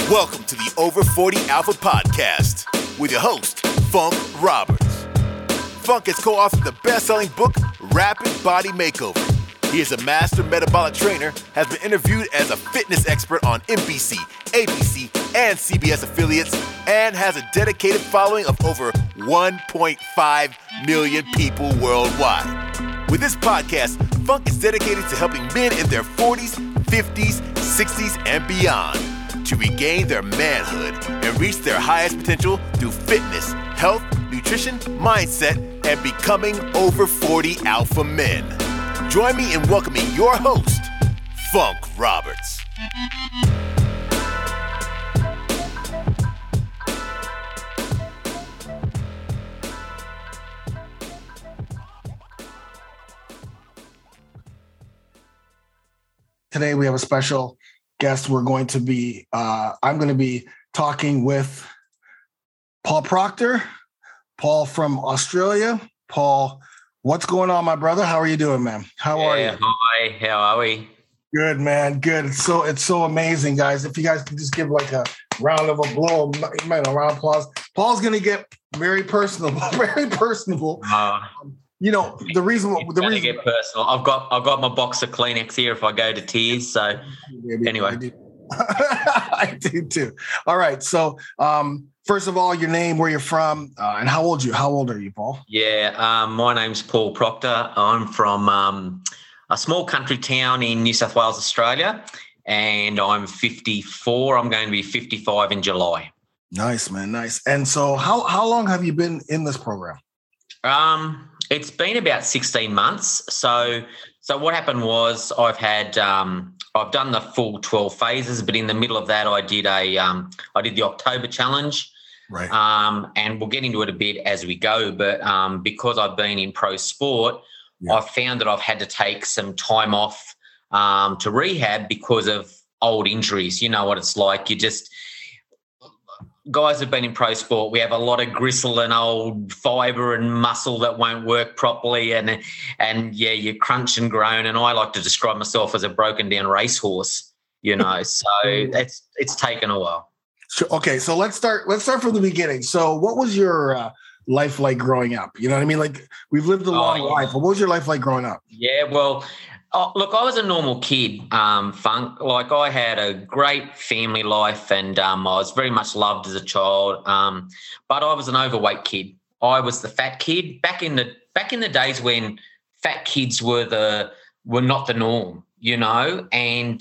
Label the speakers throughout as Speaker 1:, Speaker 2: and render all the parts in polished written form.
Speaker 1: Welcome to the Over 40 Alpha Podcast with your host, Funk Roberts. Funk has co-authored the best-selling book, Rapid Body Makeover. He is a master metabolic trainer, has been interviewed as a fitness expert on NBC, ABC, and CBS affiliates, and has a dedicated following of over 1.5 million people worldwide. With this podcast, Funk is dedicated to helping men in their 40s, 50s, 60s, and beyond to regain their manhood and reach their highest potential through fitness, health, nutrition, mindset, and becoming over 40 alpha men. Join me in welcoming your host, Funk Roberts.
Speaker 2: Today we have a special guest. I'm going to be talking with Paul Proctor. Paul from Australia. Paul, what's going on, my brother? How are you doing, man? How are you?
Speaker 3: Hi, how are we?
Speaker 2: Good, man. Good. It's so amazing, guys. If you guys can just give like a round of applause, a round of applause. Paul's gonna get very personable, very personable. You know, the reason
Speaker 3: get personal. I've got my box of Kleenex here if I go to tears. So anyway.
Speaker 2: I do too. All right. So first of all, your name, where you're from, and how old are you, Paul?
Speaker 3: Yeah, my name's Paul Proctor. I'm from a small country town in New South Wales, Australia, and I'm 54. I'm going to be 55 in July.
Speaker 2: Nice, man. Nice. And so how long have you been in this program?
Speaker 3: It's been about 16 months. So what happened was I've done the full 12 phases, but in the middle of that I did the October challenge.
Speaker 2: Right.
Speaker 3: And we'll get into it a bit as we go, but because I've been in pro sport, I've found that I've had to take some time off to rehab because of old injuries. You know what it's like. Guys have been in pro sport. We have a lot of gristle and old fibre and muscle that won't work properly, and you crunch and groan. And I like to describe myself as a broken down racehorse. You know, so it's taken a while.
Speaker 2: Sure. Okay, so let's start from the beginning. So, what was your life like growing up? You know what I mean? Like, we've lived a long life, but what was your life like growing up?
Speaker 3: Yeah, well. Look, I was a normal kid, Funk. Like, I had a great family life, and I was very much loved as a child. But I was an overweight kid. I was the fat kid back in the days when fat kids were not the norm, you know. And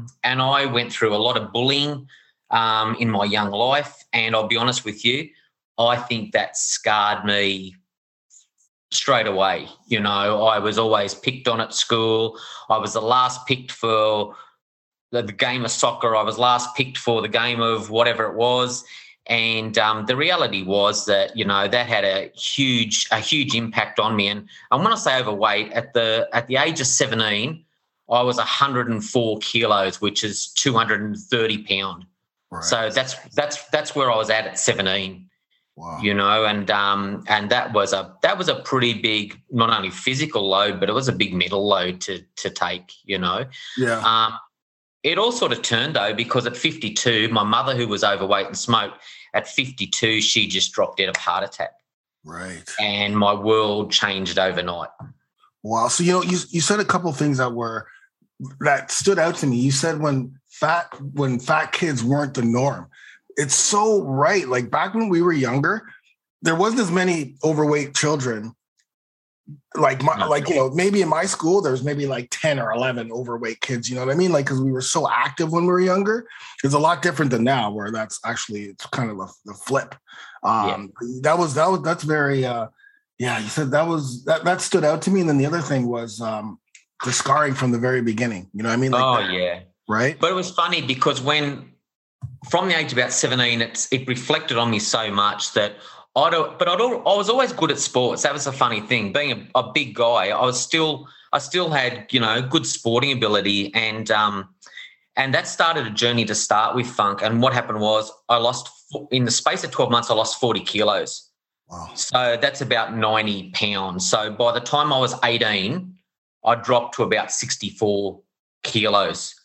Speaker 3: I went through a lot of bullying in my young life. And I'll be honest with you, I think that scarred me straight away. You know, I was always picked on at school. I was the last picked for the game of soccer. I was last picked for the game of whatever it was. And the reality was that, you know, that had a huge impact on me. And when I say overweight, at the age of 17, I was 104 kilos, which is 230 pounds. Right. So that's where I was at 17. Wow. You know, and that was a pretty big, not only physical load, but it was a big mental load to take, you know.
Speaker 2: Yeah.
Speaker 3: It all sort of turned though, because at 52, my mother, who was overweight and smoked, at 52, she just dropped dead of heart attack.
Speaker 2: Right.
Speaker 3: And my world changed overnight.
Speaker 2: Wow. So, you know, you said a couple of things that stood out to me. You said when fat kids weren't the norm. It's so right. Like, back when we were younger, there wasn't as many overweight children. Like, you know, maybe in my school, there's maybe like 10 or 11 overweight kids. You know what I mean? Like, because we were so active when we were younger. It's a lot different than now, where it's kind of the flip. That's very, you said that stood out to me. And then the other thing was the scarring from the very beginning. You know what I mean? Like right.
Speaker 3: But it was funny because from the age of about 17, it reflected on me so much that I was always good at sports. That was a funny thing. Being a big guy, I still had, you know, good sporting ability, and that started a journey to start with, Funk. And what happened was in the space of 12 months, I lost 40 kilos.
Speaker 2: Wow.
Speaker 3: So that's about 90 pounds. So by the time I was 18, I dropped to about 64 kilos.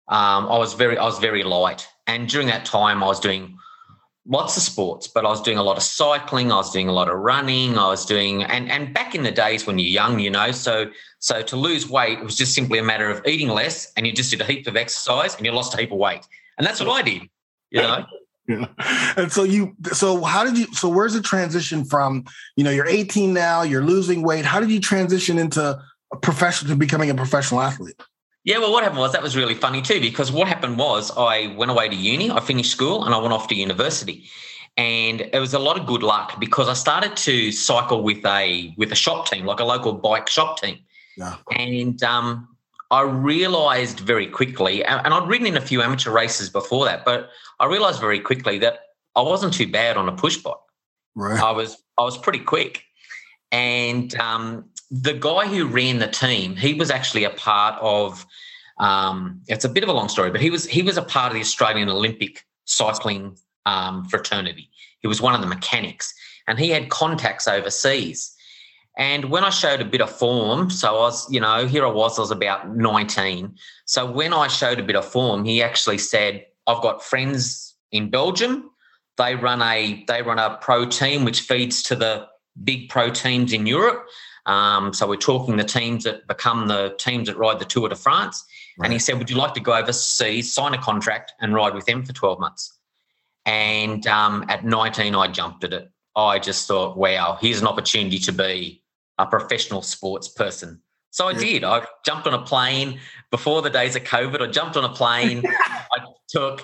Speaker 3: I was very light. And during that time, I was doing lots of sports, but I was doing a lot of cycling. I was doing a lot of running. I was doing, and back in the days when you're young, so to lose weight, it was just simply a matter of eating less, and you just did a heap of exercise and you lost a heap of weight. And that's what I did,
Speaker 2: Yeah. And so where's the transition from, you're 18 now, you're losing weight. How did you transition into becoming a professional athlete?
Speaker 3: Yeah, well, what happened was that was really funny too, because what happened was I went away to uni, I finished school and I went off to university. And it was a lot of good luck because I started to cycle with a shop team, like a local bike shop team.
Speaker 2: Yeah.
Speaker 3: And I realised very quickly, and I'd ridden in a few amateur races before that, but I realised very quickly that I wasn't too bad on a push bike.
Speaker 2: Right.
Speaker 3: I was pretty quick. And the guy who ran the team, he was actually a part of, it's a bit of a long story, but he was a part of the Australian Olympic cycling fraternity. He was one of the mechanics, and he had contacts overseas. And when I showed a bit of form, so I was, I was about 19. So when I showed a bit of form, he actually said, I've got friends in Belgium. They run a pro team which feeds to the big pro teams in Europe. So we're talking the teams that become the teams that ride the Tour de France. Right. And he said, would you like to go overseas, sign a contract and ride with them for 12 months? And at 19, I jumped at it. I just thought, wow, here's an opportunity to be a professional sports person. So I did. I jumped on a plane before the days of COVID. I jumped on a plane. I took,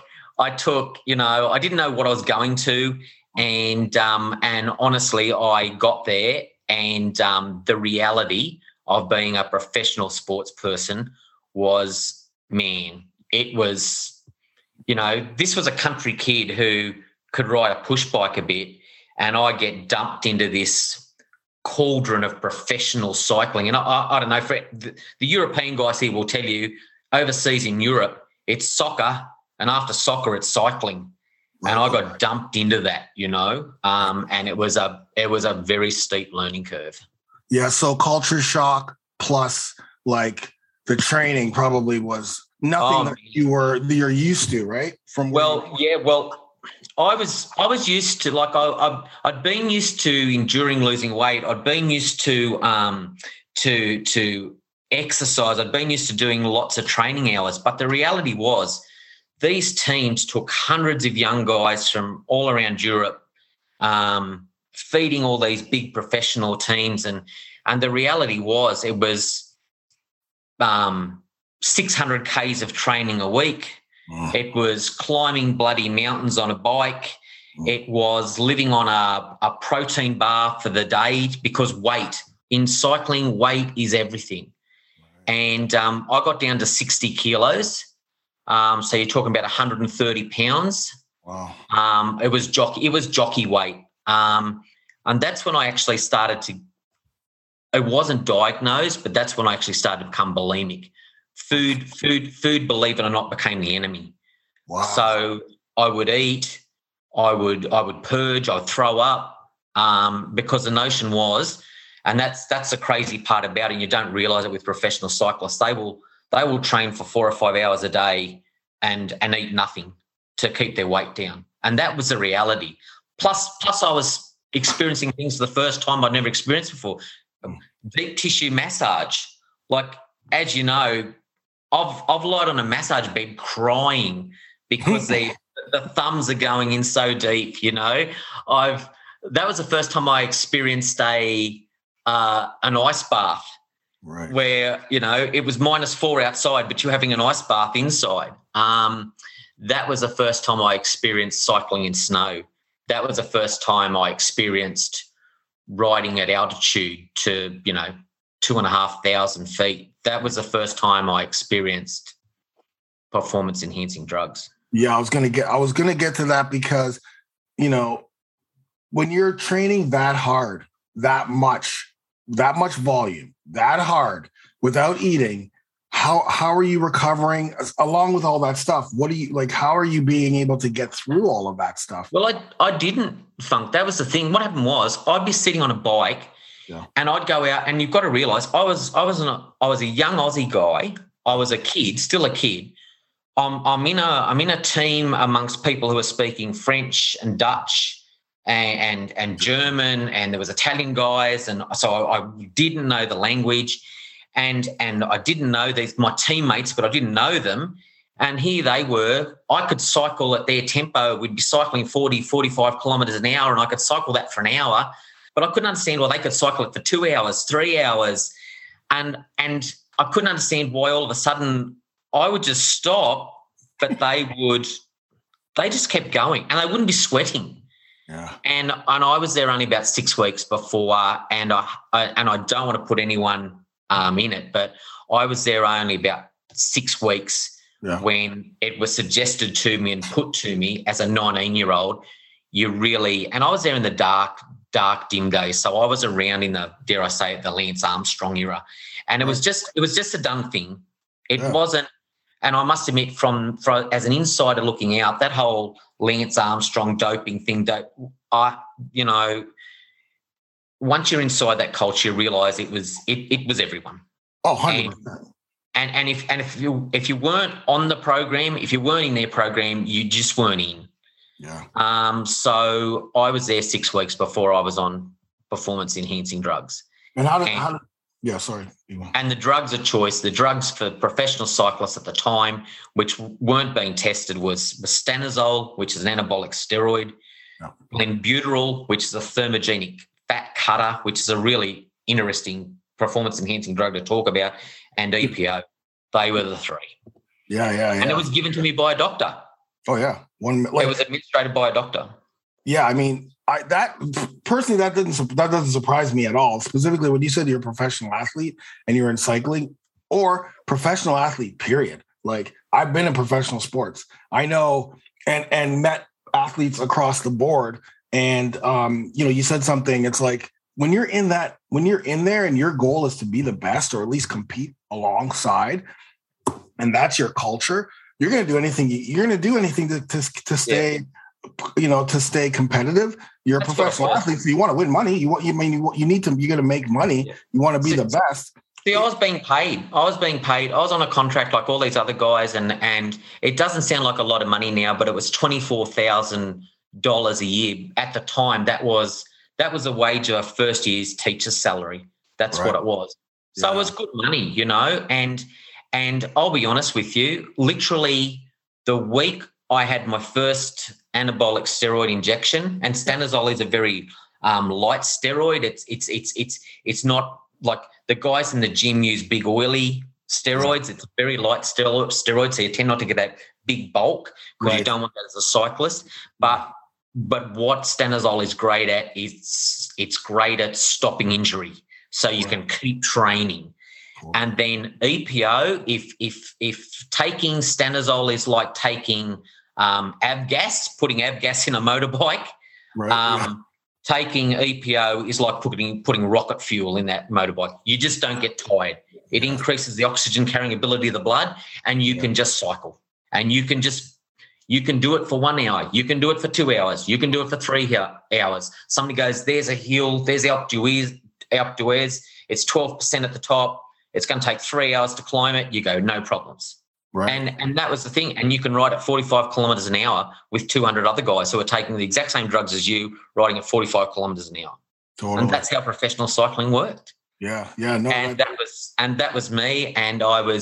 Speaker 3: I didn't know what I was going to. And honestly, I got there, and the reality of being a professional sports person was, man, it was, this was a country kid who could ride a push bike a bit, and I get dumped into this cauldron of professional cycling. And I don't know, for the European guys here will tell you, overseas in Europe, it's soccer, and after soccer, it's cycling. And I got dumped into that, and it was a very steep learning curve.
Speaker 2: Yeah. So culture shock plus like the training probably was nothing that you're used to, right? I was used to, like, I'd been used to enduring losing weight. I'd been used to exercise. I'd been used to doing lots of training hours. But the reality was, these teams took hundreds of young guys from all around Europe, feeding all these big professional teams. And the reality was, it was 600 Ks of training a week. It was climbing bloody mountains on a bike. It was living on a protein bar for the day, because in cycling, weight is everything. And I got down to 60 kilos. So you're talking about 130 pounds. Wow.
Speaker 3: It was jockey weight. And that's when I actually started to, it wasn't diagnosed, but that's when I actually started to become bulimic. Food, believe it or not, became the enemy.
Speaker 2: Wow.
Speaker 3: So I would eat, I would purge, I would throw up, because the notion was, and that's the crazy part about it, and you don't realise it with professional cyclists, they will train for 4 or 5 hours a day and eat nothing to keep their weight down. And that was the reality. Plus I was experiencing things for the first time I'd never experienced before. Deep tissue massage. Like, as you know, I've lied on a massage bed crying because the thumbs are going in so deep, That was the first time I experienced an ice bath.
Speaker 2: Right.
Speaker 3: Where, it was -4 outside, but you're having an ice bath inside. That was the first time I experienced cycling in snow. That was the first time I experienced riding at altitude to, 2,500 feet. That was the first time I experienced performance-enhancing drugs.
Speaker 2: Yeah, I was gonna get to that, because, when you're training that hard, that much volume, that hard, without eating, how are you recovering along with all that stuff? What do you like? How are you being able to get through all of that stuff?
Speaker 3: Well, I didn't, Funk. That was the thing. What happened was, I'd be sitting on a bike, and I'd go out, and you've got to realise, I was a young Aussie guy. I was a kid, still a kid. I'm in a team amongst people who are speaking French and Dutch and German, and there was Italian guys, and so I didn't know the language, and I didn't know my teammates, but I didn't know them. And here they were. I could cycle at their tempo. We'd be cycling 40, 45 kilometres an hour, and I could cycle that for an hour. But I couldn't understand why they could cycle it for 2 hours, 3 hours. And I couldn't understand why all of a sudden I would just stop, but they just kept going, and they wouldn't be sweating.
Speaker 2: Yeah.
Speaker 3: And I was there only about 6 weeks before, and I don't want to put anyone in it, but I was there only about 6 weeks. Yeah. When it was suggested to me and put to me as a 19-year-old, and I was there in the dark, dim days. So I was around in the, dare I say it, the Lance Armstrong era. And it was just a done thing. It wasn't, and I must admit from as an insider looking out, that whole Lance Armstrong doping thing, once you're inside that culture, you realise it was everyone.
Speaker 2: Oh, 100%.
Speaker 3: And if you weren't on the program, if you weren't in their program, you just weren't in.
Speaker 2: Yeah.
Speaker 3: So I was there 6 weeks before I was on performance enhancing drugs.
Speaker 2: And how did yeah, sorry.
Speaker 3: And the drugs of choice, the drugs for professional cyclists at the time, which weren't being tested, was stanozol, which is an anabolic steroid, Clenbuterol, which is a thermogenic fat cutter, which is a really interesting performance enhancing drug to talk about, and EPO. They were the three.
Speaker 2: Yeah.
Speaker 3: And it was given to me by a doctor.
Speaker 2: Oh, yeah.
Speaker 3: It was administered by a doctor.
Speaker 2: Yeah, I mean, that doesn't surprise me at all. Specifically, when you said you're a professional athlete and you're in cycling, or professional athlete, period. Like, I've been in professional sports. I know and met athletes across the board. And you said something. It's like, when you're in there and your goal is to be the best, or at least compete alongside, and that's your culture, you're going to do anything. You're going to do anything to stay, to stay competitive. You're a professional athlete, so you want to win money. You got to make money. Yeah. You want to be the best.
Speaker 3: See, I was being paid. I was on a contract like all these other guys, and it doesn't sound like a lot of money now, but it was $24,000 a year at the time. That was a wage of a first year's teacher's salary. That's right. What it was. So it was good money, and I'll be honest with you, literally the week I had my first anabolic steroid injection, and stanozol is a very light steroid. It's not like the guys in the gym use big oily steroids. It's a very light steroid, so you tend not to get that big bulk because you don't want that as a cyclist. But what stanozol is great at is it's great at stopping injury, so you can keep training. Cool. And then EPO, if taking stanozol is like taking avgas, putting avgas in a motorbike, taking EPO is like putting rocket fuel in that motorbike. You just don't get tired. It increases the oxygen carrying ability of the blood, and you can just cycle. And you can do it for 1 hour. You can do it for 2 hours. You can do it for 3 hours. Somebody goes, there's a hill, there's Alpe d'Huez. It's 12% at the top. It's going to take 3 hours to climb it. You go, no problems. Right. And that was the thing. And you can ride at 45 kilometres an hour with 200 other guys who are taking the exact same drugs as you, riding at 45 kilometres an hour. Totally. And that's how professional cycling worked.
Speaker 2: Yeah. No.
Speaker 3: And that was me. And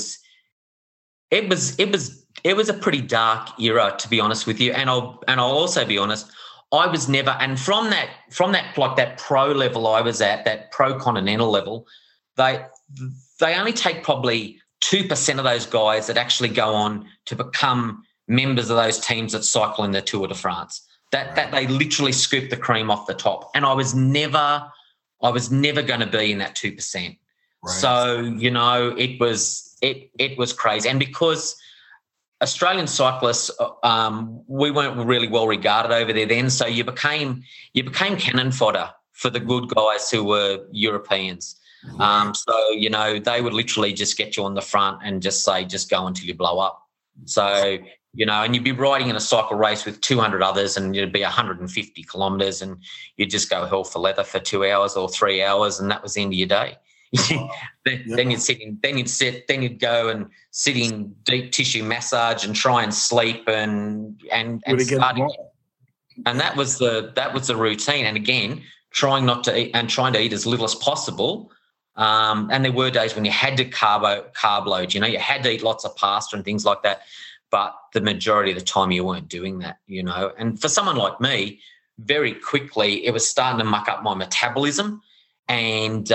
Speaker 3: it was a pretty dark era, to be honest with you. And I'll also be honest, I was never, and from that like that pro level I was at, that pro continental level, they only take probably 2% of those guys that actually go on to become members of those teams that cycle in the Tour de France. That they literally scoop the cream off the top. And I was never going to be in that 2%. Right. So, it was crazy. And because Australian cyclists, we weren't really well regarded over there then, so you became cannon fodder for the good guys who were Europeans. So, they would literally just get you on the front and just say, just go until you blow up. So, and you'd be riding in a cycle race with 200 others, and it'd be 150 kilometres, and you'd just go hell for leather for 2 hours or 3 hours, and that was the end of your day. then you'd go and sit in deep tissue massage and try and sleep and start again. And that was the routine. And again, trying to eat as little as possible. And there were days when you had to carb load. You had to eat lots of pasta and things like that. But the majority of the time you weren't doing that. And for someone like me, very quickly it was starting to muck up my metabolism. But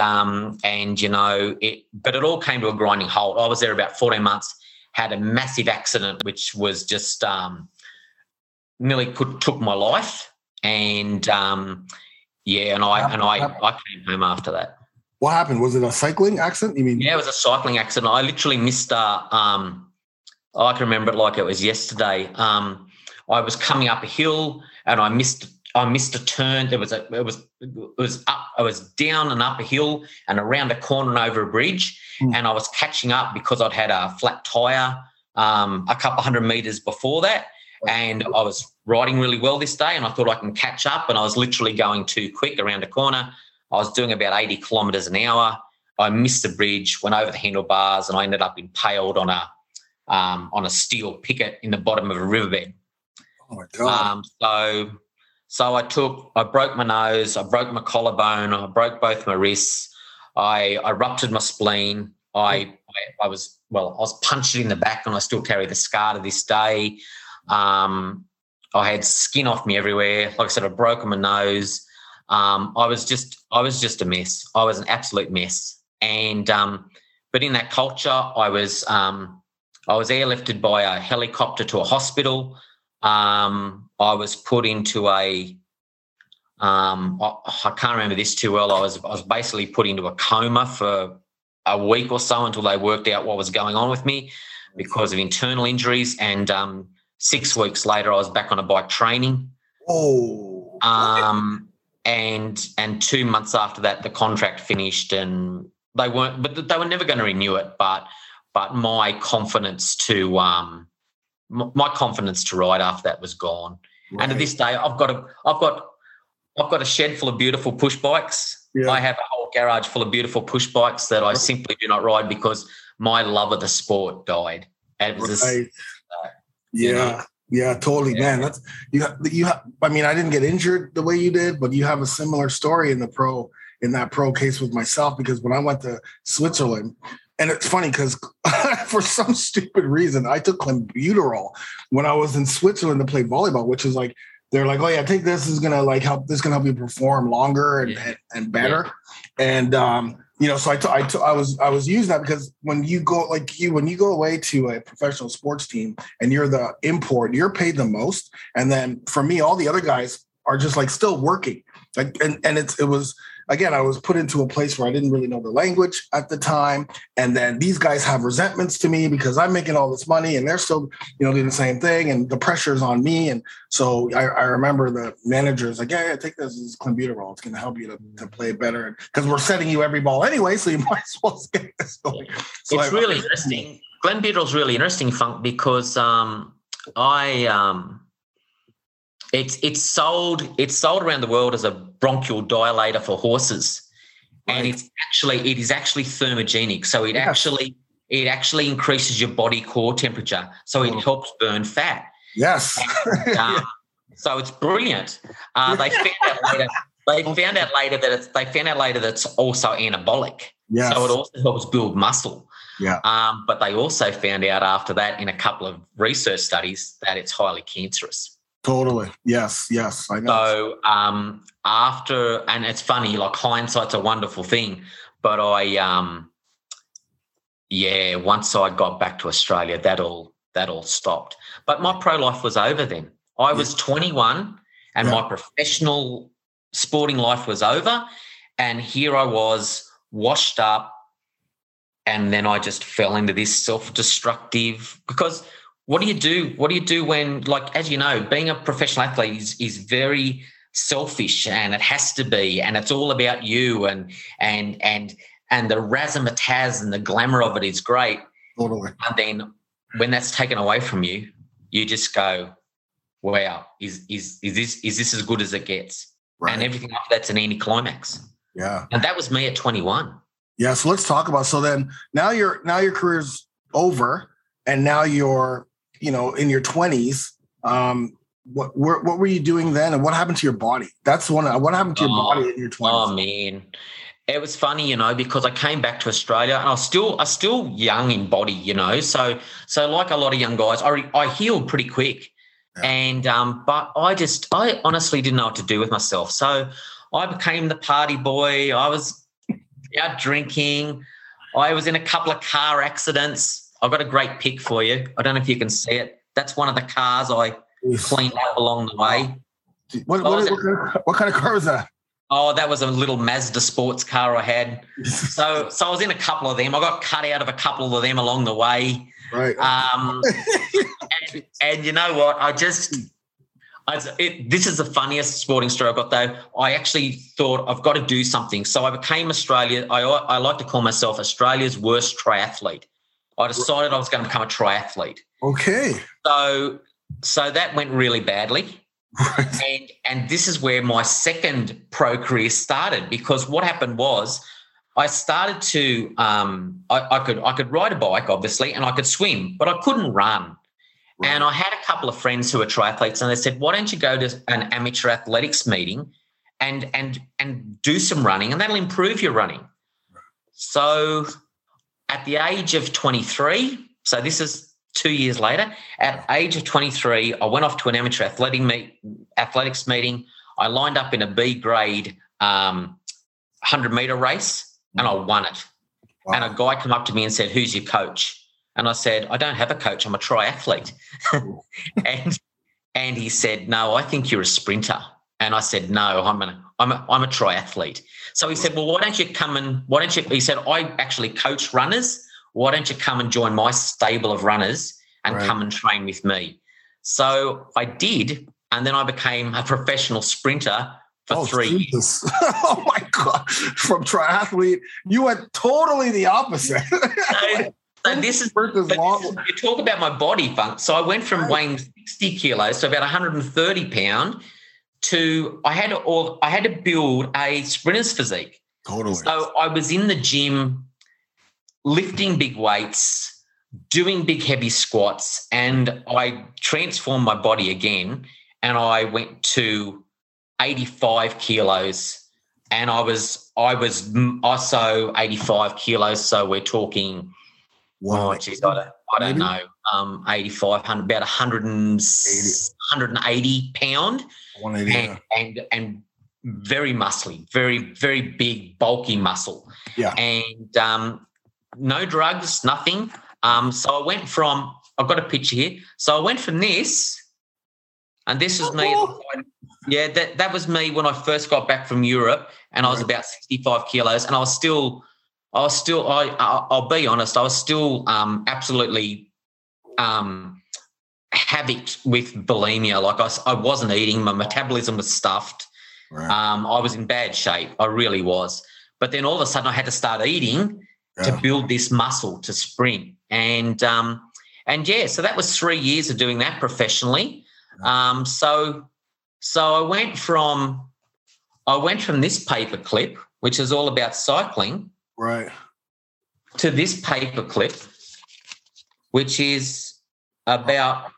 Speaker 3: it all came to a grinding halt. I was there about 14 months, had a massive accident, which was just nearly took my life. And I came home after that.
Speaker 2: What happened? Was it a cycling accident? You mean?
Speaker 3: Yeah, it was a cycling accident. I literally missed I can remember it like it was yesterday. I was coming up a hill and I missed a turn. It was up. I was down and up a hill and around a corner and over a bridge, and I was catching up because I'd had a flat tire a couple 100 meters before that, and I was riding really well this day, and I thought I can catch up, and I was literally going too quick around a corner. I was doing about 80 kilometres an hour. I missed the bridge, went over the handlebars, and I ended up impaled on a steel picket in the bottom of a riverbed.
Speaker 2: Oh my God!
Speaker 3: I broke my nose, I broke my collarbone, I broke both my wrists, I ruptured my spleen. I was punched in the back, and I still carry the scar to this day. I had skin off me everywhere. Like I said, I broke my nose. I was just a mess. I was an absolute mess. And but in that culture, I was airlifted by a helicopter to a hospital. I was put into I can't remember this too well. I was basically put into a coma for a week or so until they worked out what was going on with me because of internal injuries. And 6 weeks later, I was back on a bike training.
Speaker 2: Oh.
Speaker 3: And 2 months after that, the contract finished, and they were never going to renew it. But my confidence to ride after that was gone. Right. And to this day, I've got a shed full of beautiful push bikes. Yeah. I have a whole garage full of beautiful push bikes that I simply do not ride because my love of the sport died. It was
Speaker 2: Yeah, totally, man. That's you have. I mean, I didn't get injured the way you did, but you have a similar story in that pro case with myself, because when I went to Switzerland, and it's funny because for some stupid reason I took clenbuterol when I was in Switzerland to play volleyball, which is like they're like, oh yeah, I think this is gonna help. This is gonna help you perform longer and better. Yeah. And so I was using that because when you go away to a professional sports team and you're the import, you're paid the most. And then for me, all the other guys are just like still working. Like, and it was, again, I was put into a place where I didn't really know the language at the time. And then these guys have resentments to me because I'm making all this money and they're still, doing the same thing. And the pressure's on me. And so I remember the manager's like, yeah, take this as clenbuterol. It's going to help you to play better. Because we're setting you every ball anyway, so you might as well get this going. So
Speaker 3: it's really interesting. Clenbuterol's really interesting, Funk, because It's sold around the world as a bronchial dilator for horses, right. And it is actually thermogenic. So it actually increases your body core temperature. So it helps burn fat.
Speaker 2: Yes.
Speaker 3: And, so it's brilliant. They found out later that it's also anabolic.
Speaker 2: Yes.
Speaker 3: So it also helps build muscle.
Speaker 2: Yeah.
Speaker 3: But they also found out after that in a couple of research studies that it's highly cancerous.
Speaker 2: Totally. Yes, I know.
Speaker 3: So and it's funny, like hindsight's a wonderful thing, but once I got back to Australia, that all stopped. But my pro life was over then. I was 21 and my professional sporting life was over, and here I was washed up, and then I just fell into this self-destructive, because what do you do? What do you do when, like, as you know, being a professional athlete is very selfish, and it has to be, and it's all about you, and the razzmatazz and the glamour of it is great.
Speaker 2: Totally.
Speaker 3: And then when that's taken away from you, you just go, wow, is this as good as it gets? Right. And everything after that's an anticlimax.
Speaker 2: Yeah.
Speaker 3: And that was me at 21.
Speaker 2: Yeah. So let's talk about, so then now your career's over and now you're, in your 20s. What were you doing then, and what happened to your body? That's what happened to your body in your 20s?
Speaker 3: Oh man, it was funny, because I came back to Australia and I was still young in body, So like a lot of young guys, I healed pretty quick, and but I honestly didn't know what to do with myself. So I became the party boy. I was out drinking. I was in a couple of car accidents. I've got a great pic for you. I don't know if you can see it. That's one of the cars I cleaned up along the way.
Speaker 2: What kind of car was that?
Speaker 3: Oh, that was a little Mazda sports car I had. So I was in a couple of them. I got cut out of a couple of them along the way.
Speaker 2: Right.
Speaker 3: And you know what? this is the funniest sporting story I got, though. I actually thought I've got to do something. So I became Australia. I like to call myself Australia's worst triathlete. I decided I was going to become a triathlete.
Speaker 2: Okay.
Speaker 3: So that went really badly. Right. And this is where my second pro career started, because what happened was I started to I could ride a bike, obviously, and I could swim, but I couldn't run. Right. And I had a couple of friends who were triathletes, and they said, why don't you go to an amateur athletics meeting and do some running, and that'll improve your running. Right. So at the age of 23, so this is 2 years later, at age of 23, I went off to an amateur athletics meeting. I lined up in a B grade 100-meter race, and I won it. Wow. And a guy came up to me and said, who's your coach? And I said, I don't have a coach. I'm a triathlete. and he said, no, I think you're a sprinter. And I said, no, I'm a triathlete. So he said, well, he said, I actually coach runners. Why don't you come and join my stable of runners and come and train with me? So I did, and then I became a professional sprinter for 3 years.
Speaker 2: Oh, my God. From triathlete, you went totally the opposite.
Speaker 3: So this is, you talk about my body, Funk. So I went from weighing 60 kilos, so about 130 pounds, to I had to build a sprinter's physique.
Speaker 2: Totally.
Speaker 3: So I was in the gym lifting big weights, doing big heavy squats, and I transformed my body again, and I went to 85 kilos, and I was also 85 kilos, so we're talking, I don't know, 85, about 180 pound, 180, and very muscly, very, very big, bulky muscle.
Speaker 2: Yeah.
Speaker 3: And no drugs, nothing. So I went from, I've got a picture here. So I went from this, and this was me. Yeah, that was me when I first got back from Europe, and I was about 65 kilos, and I'll be honest, I was still absolutely havoc with bulimia. Like I wasn't eating, my metabolism was stuffed. Right. I was in bad shape. I really was. But then all of a sudden I had to start eating to build this muscle to sprint. And so that was 3 years of doing that professionally. So I went from this paperclip, which is all about cycling,
Speaker 2: right,
Speaker 3: to this paperclip, which is about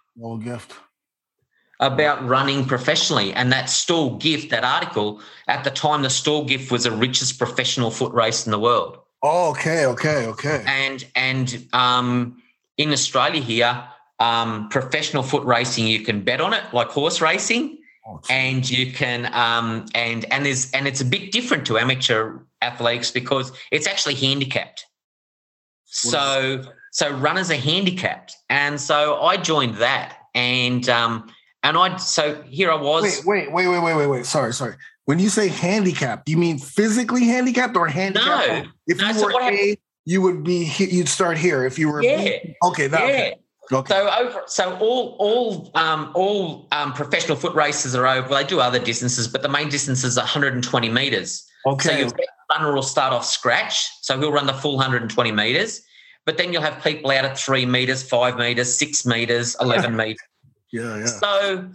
Speaker 3: running professionally. And that Stall Gift, that article, at the time, the Stall Gift was the richest professional foot race in the world.
Speaker 2: Oh, okay.
Speaker 3: And in Australia here, professional foot racing, you can bet on it like horse racing, and you can and it's a bit different to amateur athletics because it's actually handicapped. So runners are handicapped, and so I joined that, so here I was.
Speaker 2: Wait. Sorry. When you say handicapped, do you mean physically handicapped or handicapped?
Speaker 3: No.
Speaker 2: If you were A, you'd start here. If you were B, okay. Okay.
Speaker 3: So all professional foot races are over. Well, they do other distances, but the main distance is 120 meters.
Speaker 2: Okay.
Speaker 3: So your runner will start off scratch. So he'll run the full 120 meters, but then you'll have people out at 3 meters, 5 meters, 6 meters, 11 meters.
Speaker 2: Yeah.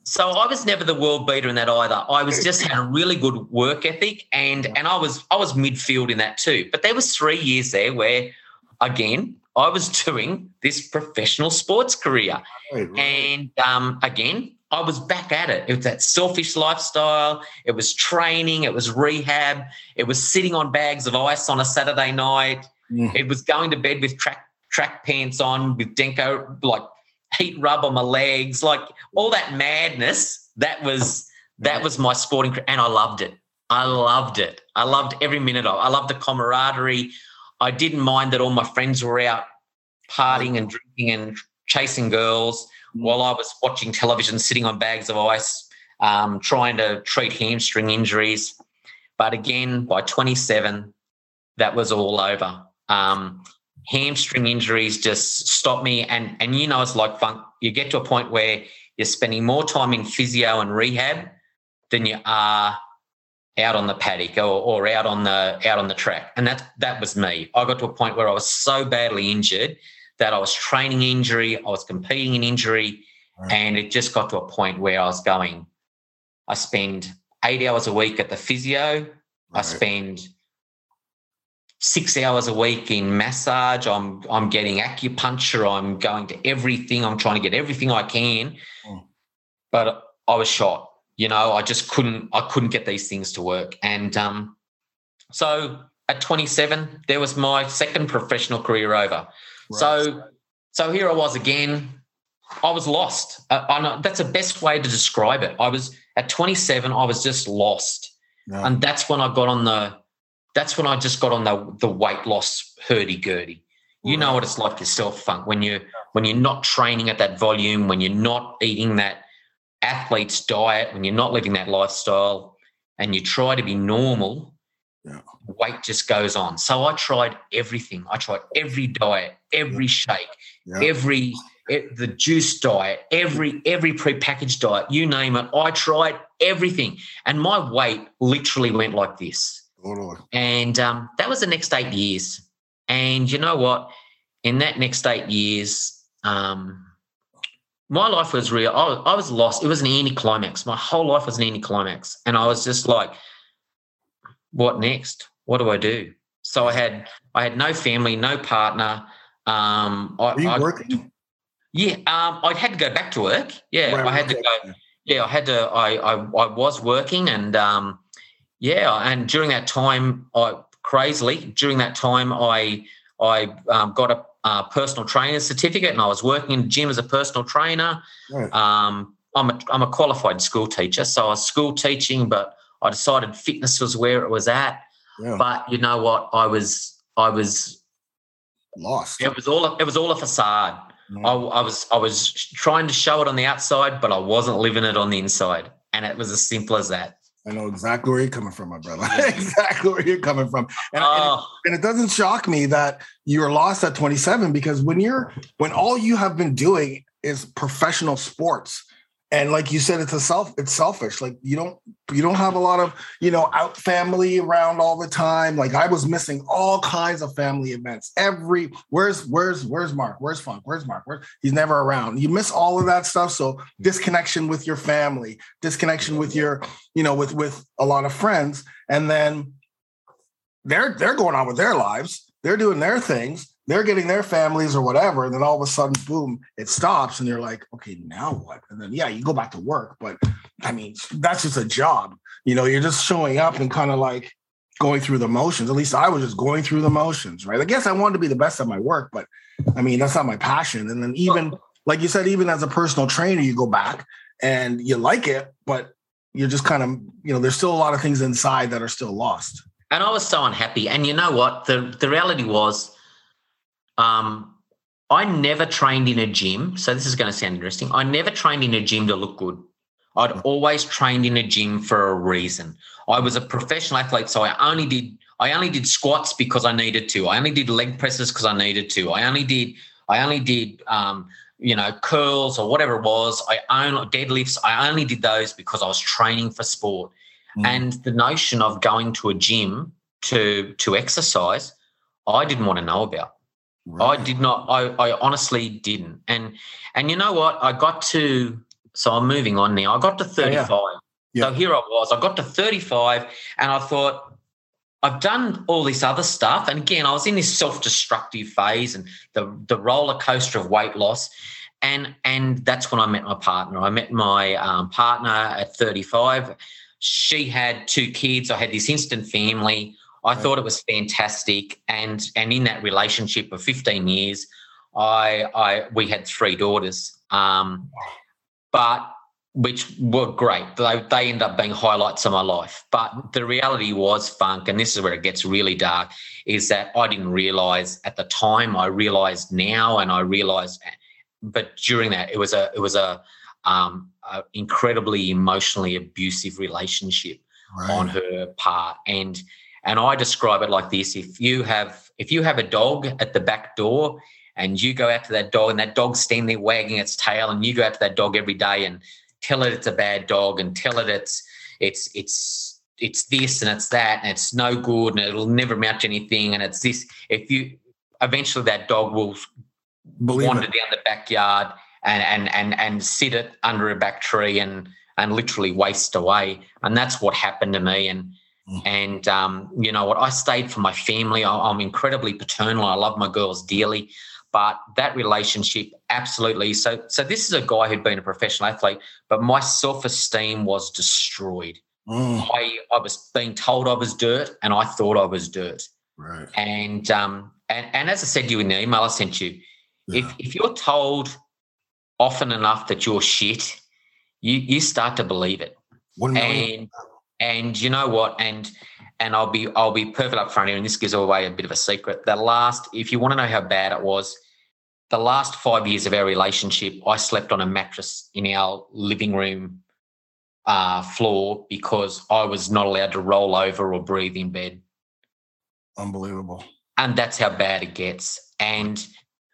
Speaker 3: So I was never the world beater in that either. I was just had a really good work ethic, and I was midfield in that too. But there was 3 years there where, again, I was doing this professional sports career.
Speaker 2: Right.
Speaker 3: And, again, I was back at it. It was that selfish lifestyle. It was training. It was rehab. It was sitting on bags of ice on a Saturday night. It was going to bed with track pants on with Denko, like heat rub on my legs, like all that madness. That was my sporting, and I loved it. I loved it. I loved every minute of it. I loved the camaraderie. I didn't mind that all my friends were out partying and drinking and chasing girls while I was watching television, sitting on bags of ice, trying to treat hamstring injuries. But again, by 27, that was all over. Hamstring injuries just stopped me. And it's like funk. You get to a point where you're spending more time in physio and rehab than you are out on the paddock or out on the track. And that was me. I got to a point where I was so badly injured that I was training injury, I was competing in injury, and it just got to a point where I spend 8 hours a week at the physio. I spend 6 hours a week in massage. I'm getting acupuncture. I'm going to everything. I'm trying to get everything I can. But I was shot. I just couldn't get these things to work. And so at 27, there was my second professional career over. Right. So here I was again. I was lost. That's the best way to describe it. I was at 27. I was just lost, and that's when I just got on the weight loss hurdy-gurdy. You know what it's like yourself, Funk, when you're not training at that volume, when you're not eating that athlete's diet, when you're not living that lifestyle, and you try to be normal. Weight just goes on. So I tried everything. I tried every diet, every shake, the juice diet, every prepackaged diet, you name it. I tried everything, and my weight literally went like this.
Speaker 2: Totally.
Speaker 3: And that was the next 8 years. And you know what? In that next 8 years, my life was real. I was lost. It was an anticlimax. My whole life was an anticlimax, and I was just like, what next? What do I do? So I had no family, no partner.
Speaker 2: Were you working?
Speaker 3: Yeah, I had to go back to work. Yeah, I had to go. Yeah, I had to. I was working, and and during that time, I got a personal trainer certificate, and I was working in the gym as a personal trainer. Right. I'm a qualified school teacher, so I was school teaching, but I decided fitness was where it was at. Yeah. But you know what? I was
Speaker 2: lost.
Speaker 3: It was all a facade. Yeah. I was trying to show it on the outside, but I wasn't living it on the inside. And it was as simple as that.
Speaker 2: I know exactly where you're coming from, my brother. Exactly where you're coming from. And it doesn't shock me that you were lost at 27, because when all you have been doing is professional sports, and like you said, it's selfish. Like you don't have a lot of, out family around all the time. Like I was missing all kinds of family events. Where's Mark? Where's Funk? Where's Mark? He's never around. You miss all of that stuff. So disconnection with your family, disconnection with your, with a lot of friends. And then they're going on with their lives. They're doing their things. They're getting their families or whatever. And then all of a sudden, boom, it stops. And you're like, okay, now what? And then, you go back to work. But I mean, that's just a job. You're just showing up and kind of like going through the motions. At least I was just going through the motions, right? I guess I wanted to be the best at my work, but I mean, that's not my passion. And then even, like you said, even as a personal trainer, you go back and you like it, but you're just kind of, there's still a lot of things inside that are still lost.
Speaker 3: And I was so unhappy. And you know what? The reality was, I never trained in a gym. So this is going to sound interesting. I never trained in a gym to look good. I'd always trained in a gym for a reason. I was a professional athlete, so I only did squats because I needed to. I only did leg presses because I needed to. I only did curls or whatever it was. Deadlifts. I only did those because I was training for sport. And the notion of going to a gym to exercise, I didn't want to know about. Right. I did not. I honestly didn't. And you know what? I got to So I'm moving on now. I got to 35.
Speaker 2: Yeah.
Speaker 3: So here I was. I got to 35 and I thought, I've done all this other stuff. And again, I was in this self-destructive phase and the roller coaster of weight loss. And that's when I met my partner. I met my partner at 35. She had 2 kids. I had this instant family. I thought it was fantastic. And in that relationship of 15 years, we had 3 daughters. But which were great. They end up being highlights of my life. But the reality was, Funk, and this is where it gets really dark, is that I didn't realise at the time. I realised now, and I realised, but during that, it was a incredibly emotionally abusive relationship on her part. And I describe it like this: if you have a dog at the back door, and you go out to that dog, and that dog's standing there wagging its tail, and you go out to that dog every day and tell it it's a bad dog and tell it it's this and it's that and it's no good and it'll never amount to anything and it's this. Eventually that dog will wander down the backyard and sit it under a back tree and literally waste away. And that's what happened to me. And you know what? I stayed for my family. I'm incredibly paternal. I love my girls dearly. But that relationship, absolutely. So this is a guy who'd been a professional athlete, but my self-esteem was destroyed. I was being told I was dirt, and I thought I was dirt.
Speaker 2: Right.
Speaker 3: And as I said to you in the email I sent you, if you're told often enough that you're shit, you start to believe it. And you know what? And I'll be perfect up front here, and this gives away a bit of a secret. If you want to know how bad it was, the last 5 years of our relationship, I slept on a mattress in our living room floor because I was not allowed to roll over or breathe in bed.
Speaker 2: Unbelievable.
Speaker 3: And that's how bad it gets. And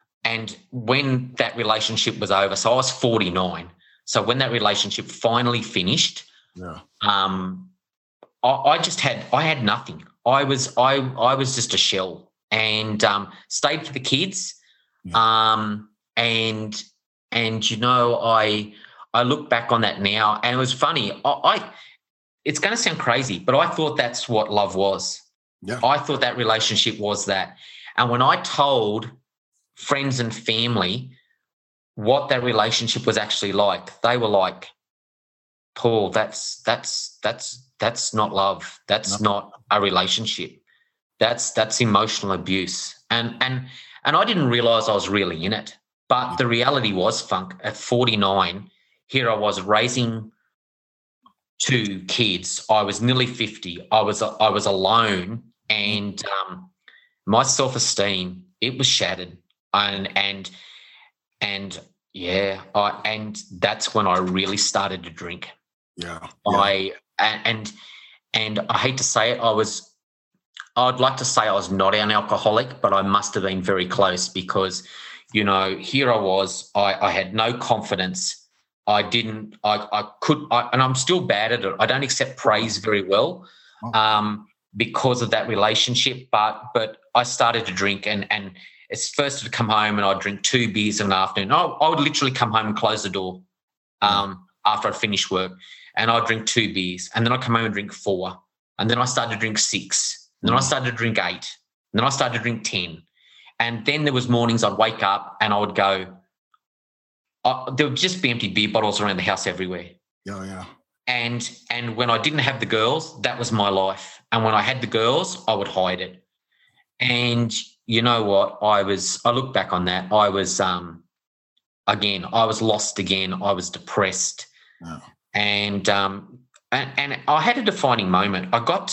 Speaker 3: when that relationship was over, so I was 49. So when that relationship finally finished, I had nothing. I was just a shell, and stayed for the kids. And you know, I look back on that now, and it was funny. It's going to sound crazy, but I thought that's what love was. Yeah. I thought that relationship was that. And when I told friends and family what that relationship was actually like, they were like, Paul, that's not love. That's not a relationship. That's emotional abuse. And I didn't realise I was really in it. But the reality was, Funk, at 49, here I was raising 2 kids. I was nearly 50. I was alone, and my self-esteem, it was shattered. And that's when I really started to drink. Yeah. And I hate to say it, I'd like to say I was not an alcoholic, but I must have been very close because, you know, here I was, I had no confidence. And I'm still bad at it. I don't accept praise very well because of that relationship, but I started to drink and it's first to come home and I'd drink 2 beers in the afternoon. I would literally come home and close the door after I'd finished work, and I'd drink 2 beers, and then I'd come home and drink 4, and then I started to drink 6, and then I started to drink 8, and then I started to drink 10. And then there was mornings I'd wake up and I would go, there would just be empty beer bottles around the house everywhere.
Speaker 2: Yeah.
Speaker 3: And when I didn't have the girls, that was my life. And when I had the girls, I would hide it. And you know what? I look back on that. I was, again, I was lost again. I was depressed. Oh. And I had a defining moment. I got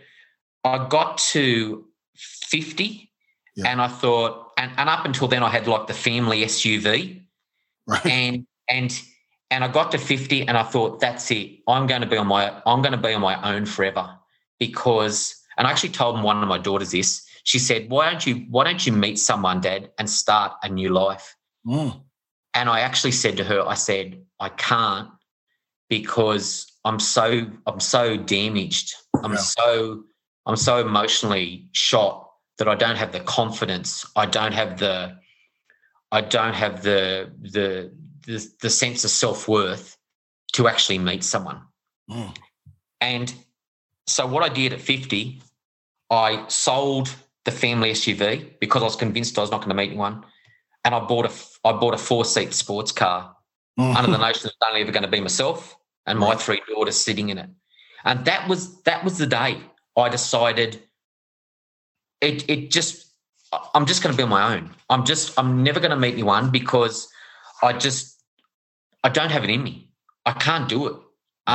Speaker 3: to 50 and I thought, and up until then I had like the family SUV. Right. And I got to 50 and I thought, that's it. I'm going to be on my own forever because, and I actually told one of my daughters this. She said, why don't you meet someone, Dad, and start a new life? And I actually said to her, I said, I can't because I'm so damaged. I'm so emotionally shot that I don't have the confidence. I don't have the the sense of self-worth to actually meet someone. And so what I did at 50, I sold the family SUV because I was convinced I was not going to meet anyone, and I bought a 4-seat sports car under the notion that it's only ever going to be myself and my 3 daughters sitting in it. And that was the day I decided I'm just going to be on my own. I'm never going to meet anyone because I don't have it in me. I can't do it.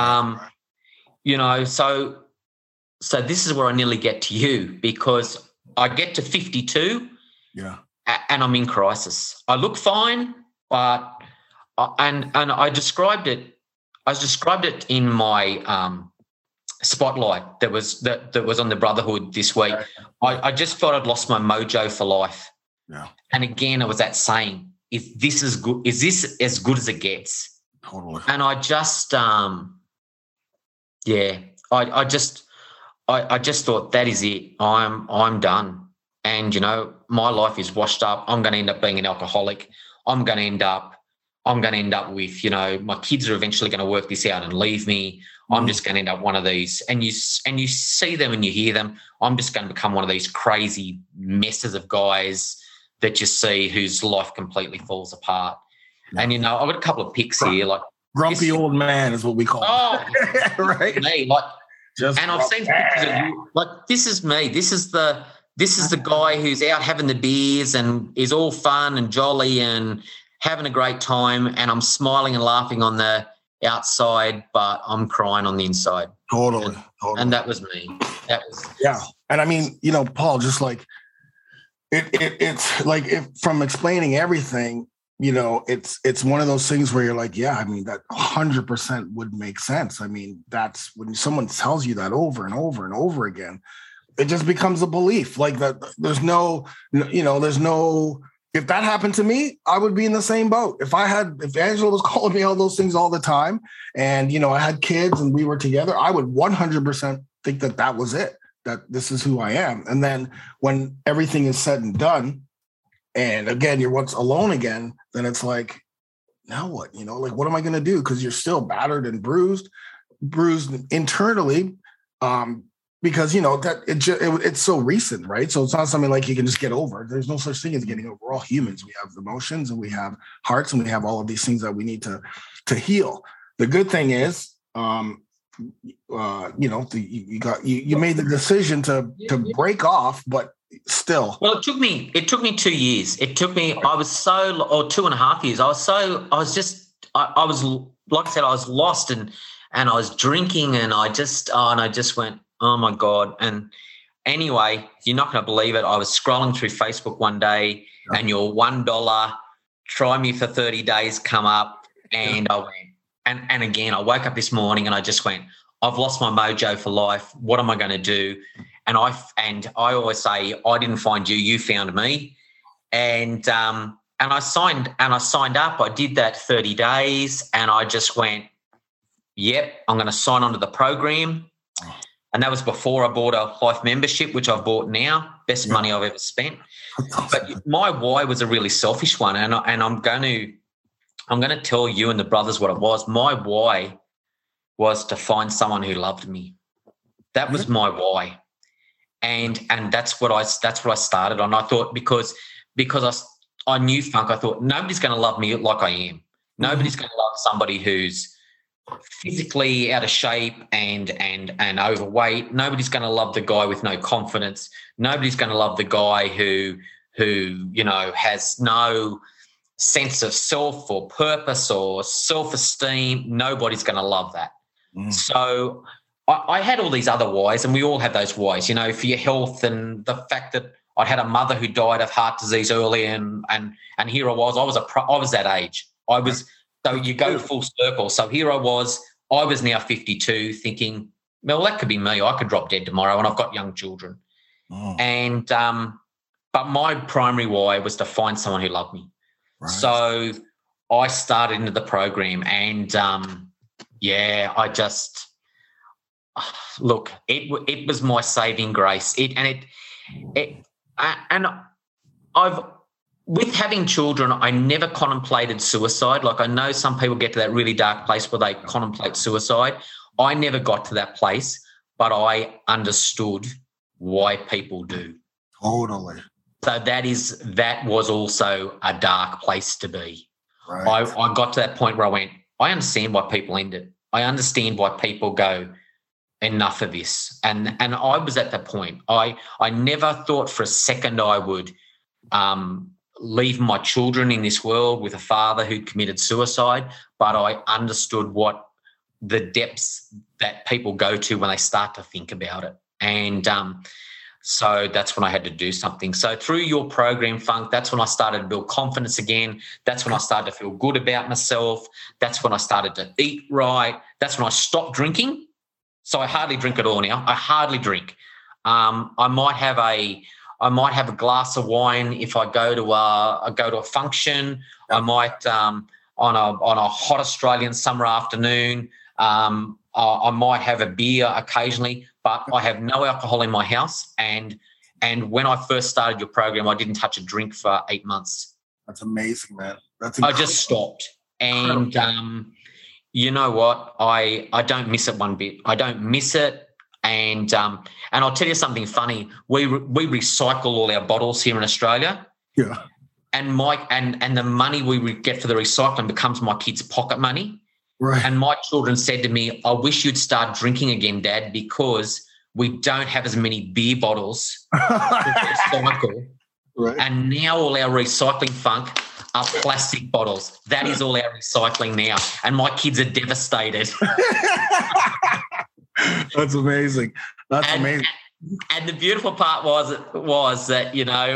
Speaker 3: So this is where I nearly get to you, because I get to 52 and I'm in crisis. I look fine, but I described it in my spotlight that was on the Brotherhood this week. I just felt I'd lost my mojo for life.
Speaker 2: Yeah.
Speaker 3: And again, it was that saying, is this as good as it gets?
Speaker 2: Totally.
Speaker 3: And I just I just thought, that is it. I'm done. And my life is washed up. I'm going to end up being an alcoholic. I'm going to end up with, my kids are eventually going to work this out and leave me. I'm just going to end up one of these. And you see them and you hear them. I'm just going to become one of these crazy messes of guys that you see whose life completely falls apart. Yeah. And, I've got a couple of picks here. Like
Speaker 2: grumpy old man is what we call
Speaker 3: it. Right? Me, I've seen pictures of you. Like, this is me. This is the guy who's out having the beers and is all fun and jolly and having a great time, and I'm smiling and laughing on the outside, but I'm crying on the inside.
Speaker 2: Totally.
Speaker 3: And that was me.
Speaker 2: And I mean, Paul, just like it's like, if from explaining everything, it's one of those things where you're like, yeah, I mean, that 100% would make sense. I mean, that's when someone tells you that over and over and over again, it just becomes a belief. Like that, there's no, if that happened to me, I would be in the same boat. If Angela was calling me all those things all the time, and, I had kids and we were together, I would 100% think that was it, that this is who I am. And then when everything is said and done, and again, you're once alone again, then it's like, now what? Like, what am I going to do? Because you're still battered and bruised internally, because that it's so recent, right? So it's not something like you can just get over. There's no such thing as getting over. We're all humans. We have emotions and we have hearts and we have all of these things that we need to heal. The good thing is, you made the decision to break off, but still.
Speaker 3: Well, it took me 2 years. It took me, or 2.5 years. I was like I said, I was lost and I was drinking and I just went, oh my God. And anyway, you're not going to believe it. I was scrolling through Facebook one day and your $1 try me for 30 days come up, and I went, and again, I woke up this morning and I just went, I've lost my mojo for life. What am I going to do? And I always say, I didn't find you, you found me. And I signed up. I did that 30 days and I just went, yep, I'm going to sign on to the program. And that was before I bought a life membership, which I've bought now. Best money I've ever spent. But my why was a really selfish one, and I'm going to tell you and the brothers what it was. My why was to find someone who loved me. That was my why, and that's what I started on. I thought because I knew Funk. I thought nobody's going to love me like I am. Nobody's going to love somebody who's physically out of shape and overweight. Nobody's going to love the guy with no confidence. Nobody's going to love the guy who has no sense of self or purpose or self-esteem. Nobody's going to love that. So I had all these other whys, and we all have those whys, for your health, and the fact that I'd had a mother who died of heart disease early, and here I was that age. So you go full circle. So here I was now 52, thinking, well, that could be me. I could drop dead tomorrow, and I've got young children. And but my primary why was to find someone who loved me. Right. So I started into the program, and I just look. It was my saving grace. with having children, I never contemplated suicide. Like, I know some people get to that really dark place where they contemplate suicide. I never got to that place, but I understood why people do.
Speaker 2: Totally.
Speaker 3: So that was also a dark place to be.
Speaker 2: Right.
Speaker 3: I got to that point where I went, I understand why people end it. I understand why people go, enough of this. And I was at that point. I never thought for a second I would leave my children in this world with a father who committed suicide, but I understood what the depths that people go to when they start to think about it. And so that's when I had to do something. So through your program, Funk, that's when I started to build confidence again. That's when I started to feel good about myself. That's when I started to eat right. That's when I stopped drinking. So I hardly drink at all now. I hardly drink. I might have a glass of wine if I go to a function. I might on a hot Australian summer afternoon. I might have a beer occasionally, but I have no alcohol in my house. And when I first started your program, I didn't touch a drink for 8 months.
Speaker 2: That's amazing, man.
Speaker 3: I just stopped. And you know what? I don't miss it one bit. I don't miss it. And I'll tell you something funny. We recycle all our bottles here in Australia.
Speaker 2: Yeah.
Speaker 3: And and the money we get for the recycling becomes my kids' pocket money.
Speaker 2: Right.
Speaker 3: And my children said to me, I wish you'd start drinking again, Dad, because we don't have as many beer bottles to recycle.
Speaker 2: Right.
Speaker 3: And now all our recycling, Funk, are plastic bottles. That is all our recycling now. And my kids are devastated.
Speaker 2: That's amazing. Amazing.
Speaker 3: And the beautiful part was that,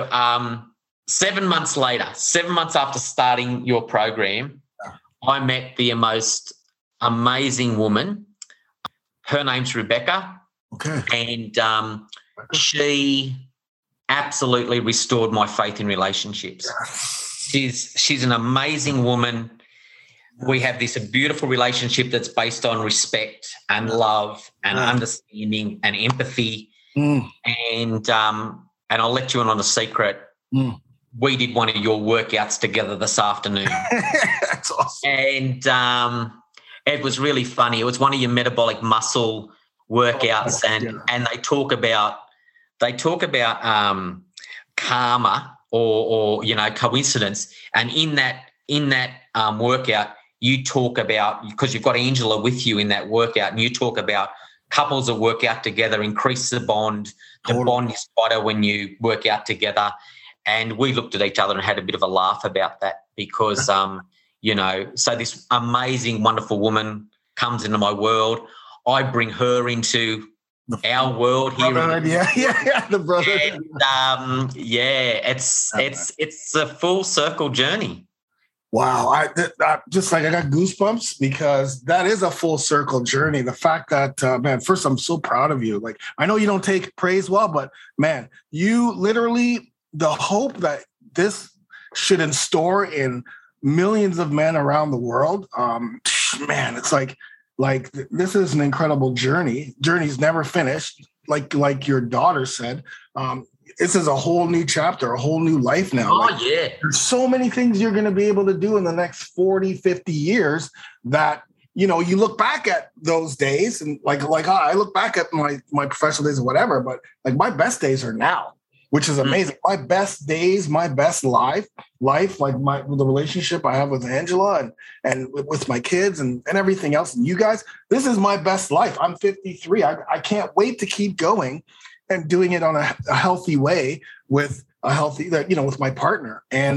Speaker 3: 7 months later, 7 months after starting your program, I met the most amazing woman. Her name's Rebecca.
Speaker 2: Okay.
Speaker 3: And she absolutely restored my faith in relationships. She's an amazing woman. We have this beautiful relationship that's based on respect and love and understanding and empathy. And I'll let you in on a secret. We did one of your workouts together this afternoon.
Speaker 2: That's awesome.
Speaker 3: And it was really funny. It was one of your metabolic muscle workouts, and they talk about karma or coincidence. And in that workout, you talk about, because you've got Angela with you in that workout, and you talk about couples that work out together increase the bond. The bond is better when you work out together. And we looked at each other and had a bit of a laugh about that because, so this amazing, wonderful woman comes into my world. I bring her into our world here.
Speaker 2: The brotherhood.
Speaker 3: And, it's a full circle journey.
Speaker 2: Wow. I got goosebumps because that is a full circle journey. The fact that, man, first, I'm so proud of you. Like, I know you don't take praise well, but man, you literally, the hope that this should instore in millions of men around the world, man, it's like this is an incredible journey. Journey's never finished. Like your daughter said, this is a whole new chapter, a whole new life now. There's so many things you're going to be able to do in the next 40, 50 years that, you look back at those days and I look back at my professional days or whatever, but like my best days are now, which is amazing. My best days, my best life, like the relationship I have with Angela and with my kids and everything else. And you guys, this is my best life. I'm 53. I can't wait to keep going and doing it on a healthy way with with my partner. And,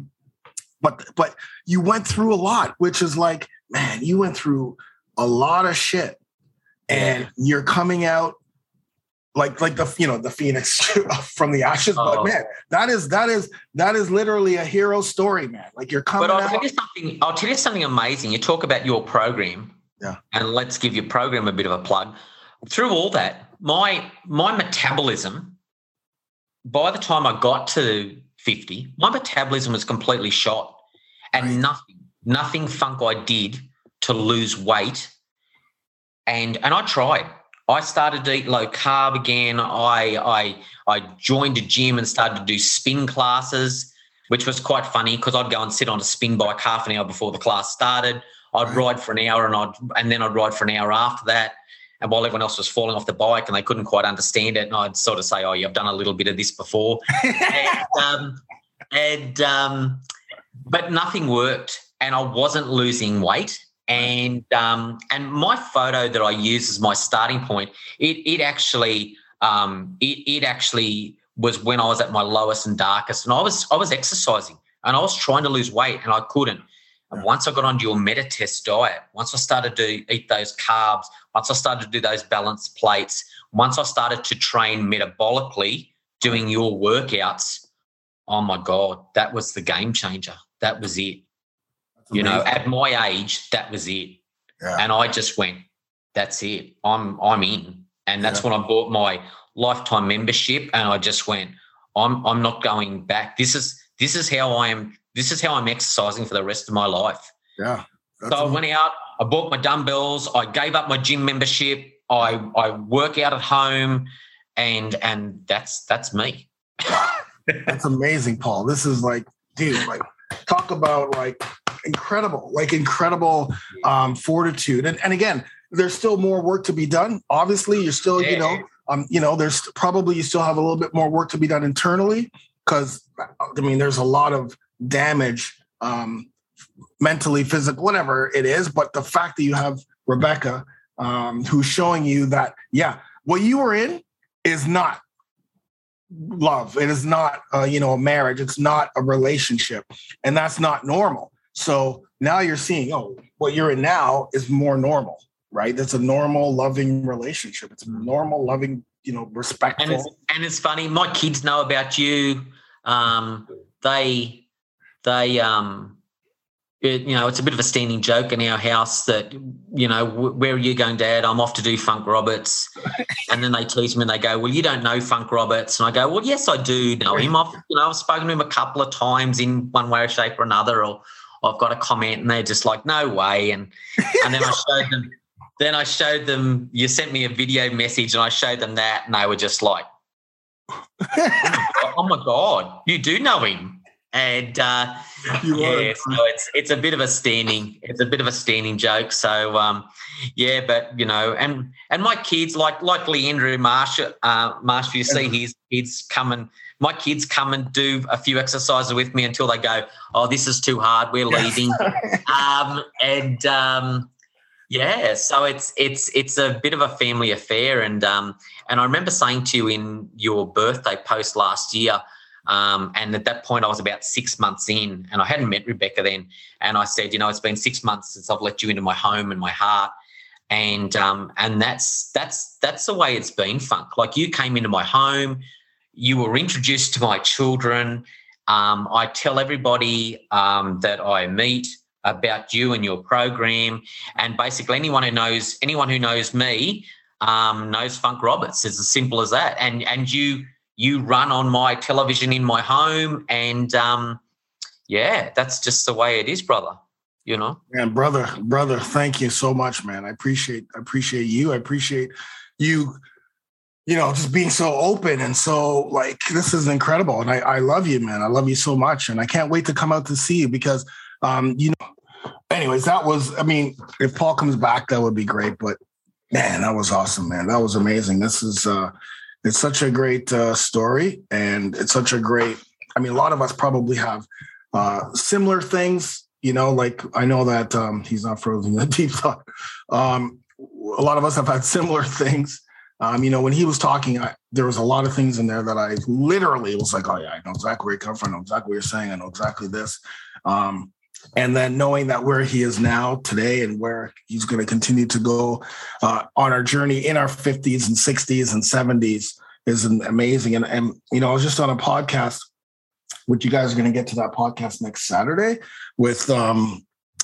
Speaker 2: but you went through a lot, which is like, man, you went through a lot of shit and you're coming out like the phoenix from the ashes. But man, that is literally a hero story, man. Like you're coming out.
Speaker 3: I'll tell you something amazing. You talk about your program.
Speaker 2: Yeah. And
Speaker 3: let's give your program a bit of a plug. Through all that, my metabolism, by the time I got to 50, my metabolism was completely shot. And nothing Funk I did to lose weight. And I tried. I started to eat low carb again. I joined a gym and started to do spin classes. which was quite funny because I'd go and sit on a spin bike half an hour before the class started. I'd ride for an hour and then I'd ride for an hour after that. And while everyone else was falling off the bike and they couldn't quite understand it, and I'd sort of say, "Oh, yeah, I've done a little bit of this before," but nothing worked, and I wasn't losing weight. And my photo that I use as my starting point, it actually was when I was at my lowest and darkest, and I was exercising and I was trying to lose weight and I couldn't. And once I got onto your Metatest diet, once I started to eat those carbs, once I started to do those balanced plates, once I started to train metabolically doing your workouts, oh my God, that was the game changer. That was it. You know, at my age, that was it. Yeah. And I just went, that's it. I'm in. And that's when I bought my lifetime membership, and I just went, I'm not going back. This is how I am. This is how I'm exercising for the rest of my life.
Speaker 2: Yeah.
Speaker 3: So I went out, I bought my dumbbells, I gave up my gym membership, I work out at home, and that's me.
Speaker 2: That's amazing, Paul. This is like, dude, like talk about like incredible fortitude. And again, there's still more work to be done. Obviously, you're still, there's probably you still have a little bit more work to be done internally because, I mean, there's a lot of damage mentally, physically, whatever it is. But the fact that you have Rebecca who's showing you that, what you were in is not love. It is not, a marriage. It's not a relationship. And that's not normal. So now you're seeing, what you're in now is more normal, right? That's a normal, loving relationship. It's a normal, loving, respectful.
Speaker 3: And it's funny. My kids know about you. It's a bit of a standing joke in our house that, where are you going, Dad? I'm off to do Funk Roberts. And then they tease me and they go, well, you don't know Funk Roberts. And I go, well, yes, I do know him. I've spoken to him a couple of times in one way, shape or another, or I've got a comment and they're just like, no way. And then I showed them, you sent me a video message and I showed them that and they were just like, oh my God, you do know him. And so it's a bit of a standing joke. So but and my kids like Leandro Marshall, you see his kids come and my kids come and do a few exercises with me until they go, oh, this is too hard, we're leaving. So it's a bit of a family affair, and I remember saying to you in your birthday post last year. And at that point, I was about 6 months in, and I hadn't met Rebecca then. And I said, it's been 6 months since I've let you into my home and my heart, and that's the way it's been, Funk. Like you came into my home, you were introduced to my children. I tell everybody that I meet about you and your program, and basically anyone who knows me knows Funk Roberts. It's as simple as that. And you run on my television in my home, and that's just the way it is, brother.
Speaker 2: Man, brother, thank you so much, man. I appreciate you. I appreciate you, just being so open and so like, this is incredible. And I love you, man. I love you so much. And I can't wait to come out to see you because, anyways, if Paul comes back, that would be great. But man, that was awesome, man. That was amazing. This is, it's such a great story, and it's such a great, a lot of us probably have similar things, like I know that he's not frozen in the deep thought. A lot of us have had similar things. When he was talking, there was a lot of things in there that I literally was like, oh yeah, I know exactly where you come from. I know exactly what you're saying. I know exactly this. And then knowing that where he is now today and where he's going to continue to go on our journey in our 50s and 60s and 70s is amazing. And I was just on a podcast, which you guys are going to get to that podcast next Saturday with Rick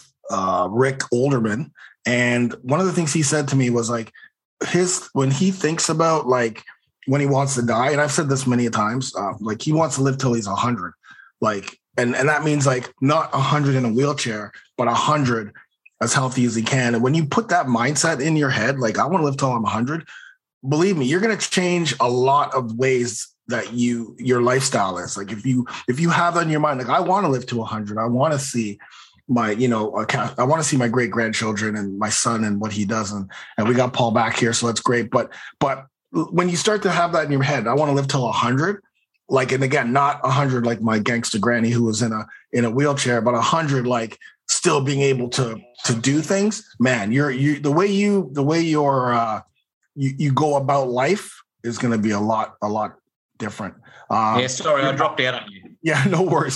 Speaker 2: Olderman. And one of the things he said to me was like, when he thinks about like when he wants to die, and I've said this many times, like he wants to live till he's 100, like, and that means like not 100 in a wheelchair, but 100 as healthy as he can. And when you put that mindset in your head, like I want to live till I'm 100, believe me, you're going to change a lot of ways that your lifestyle is. Like if you have on your mind, like I want to live to 100, I want to see my, I want to see my great grandchildren and my son and what he does. And we got Paul back here, so that's great. But when you start to have that in your head, I want to live till 100, like, and again, not 100 like my gangster granny who was in a wheelchair, but 100 like still being able to do things. Man, the way you go about life is going to be a lot different.
Speaker 3: Sorry, I dropped out on you.
Speaker 2: Yeah, no worries.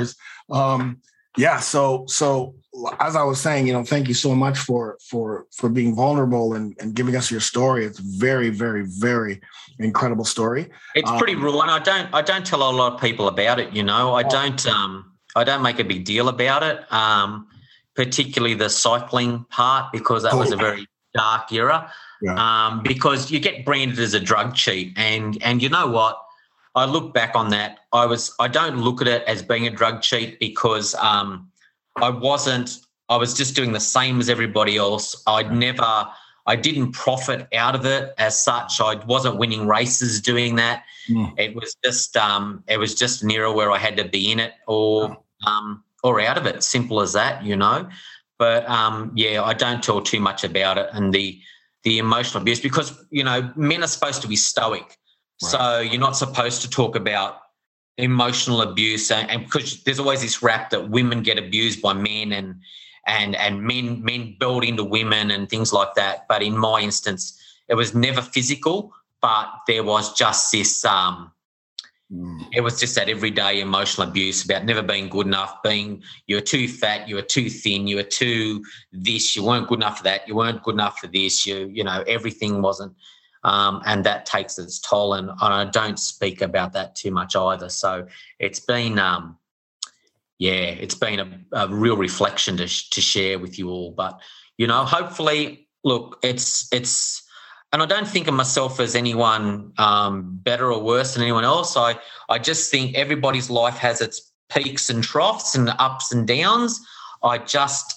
Speaker 2: So as I was saying, thank you so much for being vulnerable and giving us your story. It's very, very, very incredible story.
Speaker 3: It's pretty raw, and I don't tell a lot of people about it. I don't make a big deal about it, particularly the cycling part, because that was a very dark era. Yeah. Because you get branded as a drug cheat, and you know what? I look back on that. I don't look at it as being a drug cheat because I was just doing the same as everybody else. I didn't profit out of it as such. I wasn't winning races doing that. It was just an era where I had to be in it or out of it. Simple as that, But I don't tell too much about it and the emotional abuse because men are supposed to be stoic. Right. So you're not supposed to talk about emotional abuse, and because there's always this rap that women get abused by men and men build into women and things like that. But in my instance, it was never physical, but there was just this it was just that everyday emotional abuse about never being good enough, you were too fat, you were too thin, you were too this, you weren't good enough for that, you weren't good enough for this, everything wasn't. And that takes its toll, and I don't speak about that too much either. So it's been, it's been a real reflection to share with you all. But hopefully, look, it's, and I don't think of myself as anyone better or worse than anyone else. I just think everybody's life has its peaks and troughs and ups and downs. I just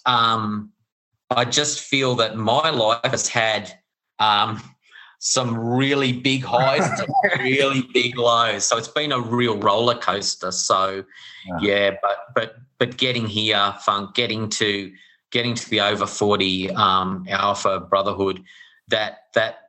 Speaker 3: feel that my life has had some really big highs and some really big lows. So it's been a real roller coaster. So but getting here, Funk, getting to the over 40 Alpha Brotherhood, that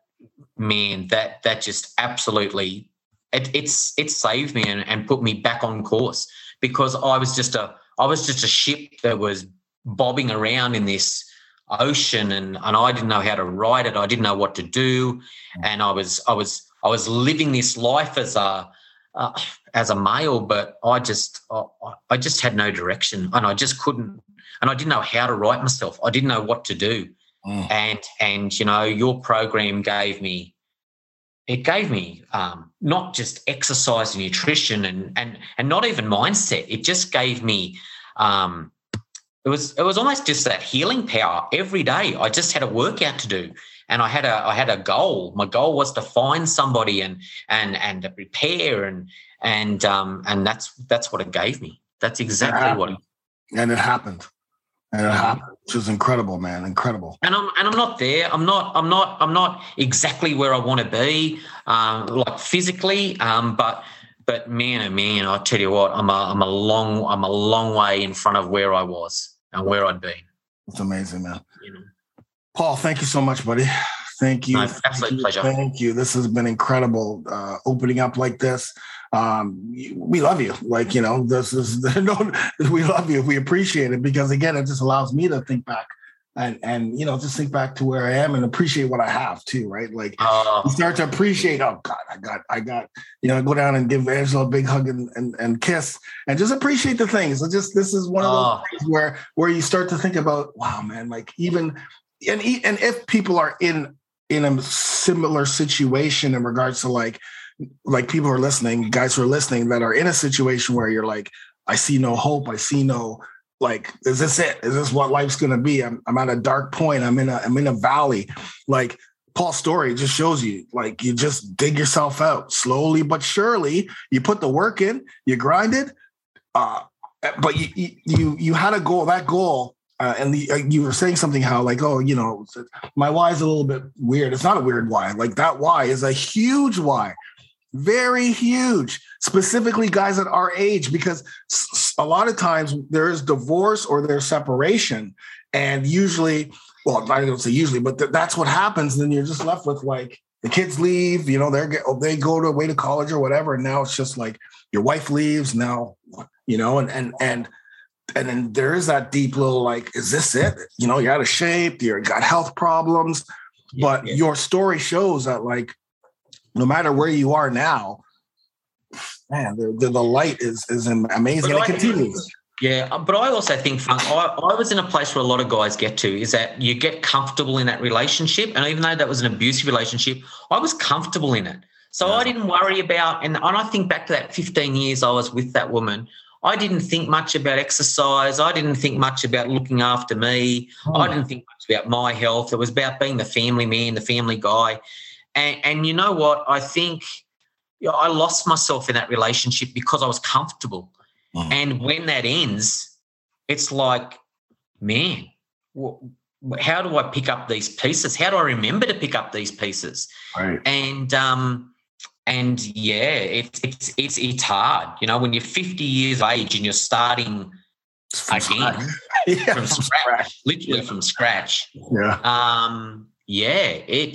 Speaker 3: just absolutely it saved me and put me back on course, because I was just a ship that was bobbing around in this ocean, and I didn't know how to ride it. I didn't know what to do, and I was living this life as a male, but I just had no direction, and I just couldn't, and I didn't know how to right myself. I didn't know what to do, and your program gave me not just exercise and nutrition and not even mindset. It just gave me It was almost just that healing power every day. I just had a workout to do, and I had a goal. My goal was to find somebody and to prepare and that's what it gave me. That's exactly what.
Speaker 2: And it happened. And it happened, which is incredible, man. Incredible.
Speaker 3: And I'm not there. I'm not exactly where I want to be, like physically. But man, oh man, I tell you what, I'm a long way in front of where I was and where I'd been.
Speaker 2: It's amazing, man. Paul, thank you so much, buddy. Thank you.
Speaker 3: No, absolute pleasure.
Speaker 2: Thank you. This has been incredible. Opening up like this. We love you. This is we love you. We appreciate it, because again, it just allows me to think back and just think back to where I am and appreciate what I have too, right? Like you start to appreciate, oh God, I got, go down and give Angela a big hug and kiss and just appreciate the things. This is one of those things where you start to think about, wow, man, like even, and if people are in a similar situation in regards to like people who are listening, guys who are listening that are in a situation where you're like, I see no hope. I see no, like, is this it? Is this what life's going to be? I'm at a dark point. I'm in a valley. Like Paul's story just shows you, like, you just dig yourself out slowly, but surely. You put the work in, you grind it. But you had a goal, that goal. And you were saying something how like, my why is a little bit weird. It's not a weird why. Like that why is a huge why. Very huge, specifically guys at our age, because a lot of times there is divorce or there's separation. And usually, well, I don't say usually, but that's what happens. And then you're just left with like the kids leave, you know, they go away to college or whatever. And now it's just like your wife leaves now, you know, and then there is that deep little like, is this it? You know, you're out of shape, you got health problems. But your story shows that like, no matter where you are now, man, the light is amazing. And it continues.
Speaker 3: Yeah, but I also think, Funk, I was in a place where a lot of guys get to, is that you get comfortable in that relationship. And even though that was an abusive relationship, I was comfortable in it. So I didn't worry about, and I think back to that 15 years I was with that woman, I didn't think much about exercise. I didn't think much about looking after me. I didn't think much about my health. It was about being the family man, the family guy. And you know what? I think I lost myself in that relationship because I was comfortable. And when that ends, it's like, man, how do I pick up these pieces? How do I remember to pick up these pieces?
Speaker 2: Right.
Speaker 3: And yeah, it's hard. You know, when you're 50 years of age and you're starting again from scratch, literally from scratch.
Speaker 2: Yeah.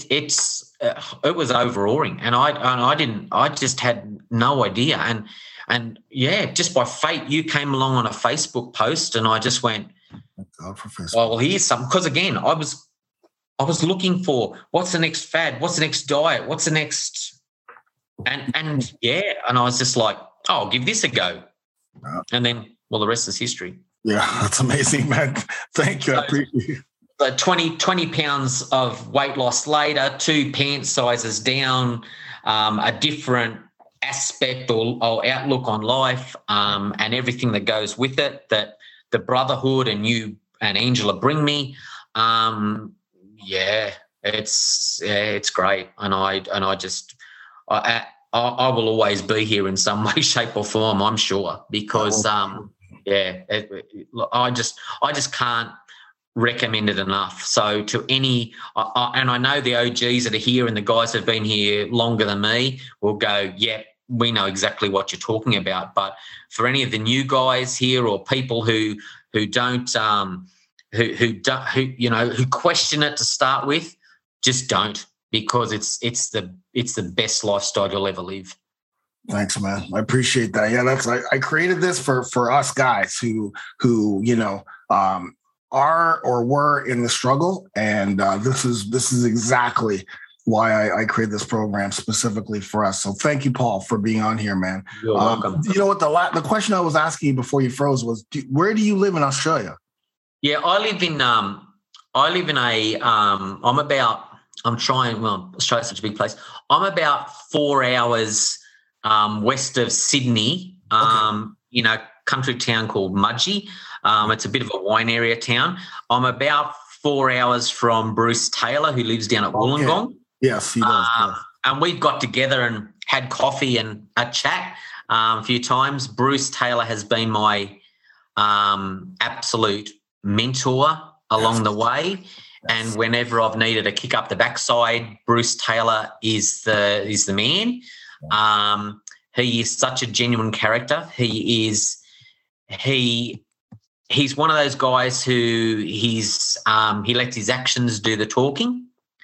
Speaker 3: It was overawing, and I just had no idea. And yeah, just by fate, you came along on a Facebook post, and I just went, well, here's something. Because again, I was looking for what's the next fad, what's the next diet, what's the next, and I was just like, oh, I'll give this a go, and then well, the rest is history.
Speaker 2: Yeah, that's amazing, man. Thank you. I appreciate it.
Speaker 3: 20 pounds of weight loss later, 2 pant sizes down, a different aspect or outlook on life, and everything that goes with it, that the brotherhood and you and Angela bring me. It's great. And I will always be here in some way, shape or form, I'm sure, because I just can't recommend it enough. So to any, and I know the OGs that are here and the guys that have been here longer than me will go, we know exactly what you're talking about. But for any of the new guys here or people who don't, who question it to start with, just don't, because it's the best lifestyle you'll ever live.
Speaker 2: Thanks, man. I appreciate that. Yeah, I created this for us guys who are or were in the struggle, and this is exactly why I created this program specifically for us. So thank you, Paul, for being on here, man.
Speaker 3: You're welcome.
Speaker 2: You know what? The question I was asking you before you froze was, where do you live in Australia?
Speaker 3: Yeah, I live in Australia's such a big place. I'm about 4 hours west of Sydney, in a country town called Mudgee. It's a bit of a wine area town. I'm about 4 hours from Bruce Taylor, who lives down at Wollongong.
Speaker 2: Yes, he does.
Speaker 3: And we've got together and had coffee and a chat a few times. Bruce Taylor has been my absolute mentor along the way. And whenever I've needed a kick up the backside, Bruce Taylor is the man. He is such a genuine character. He's one of those guys who he lets his actions do the talking.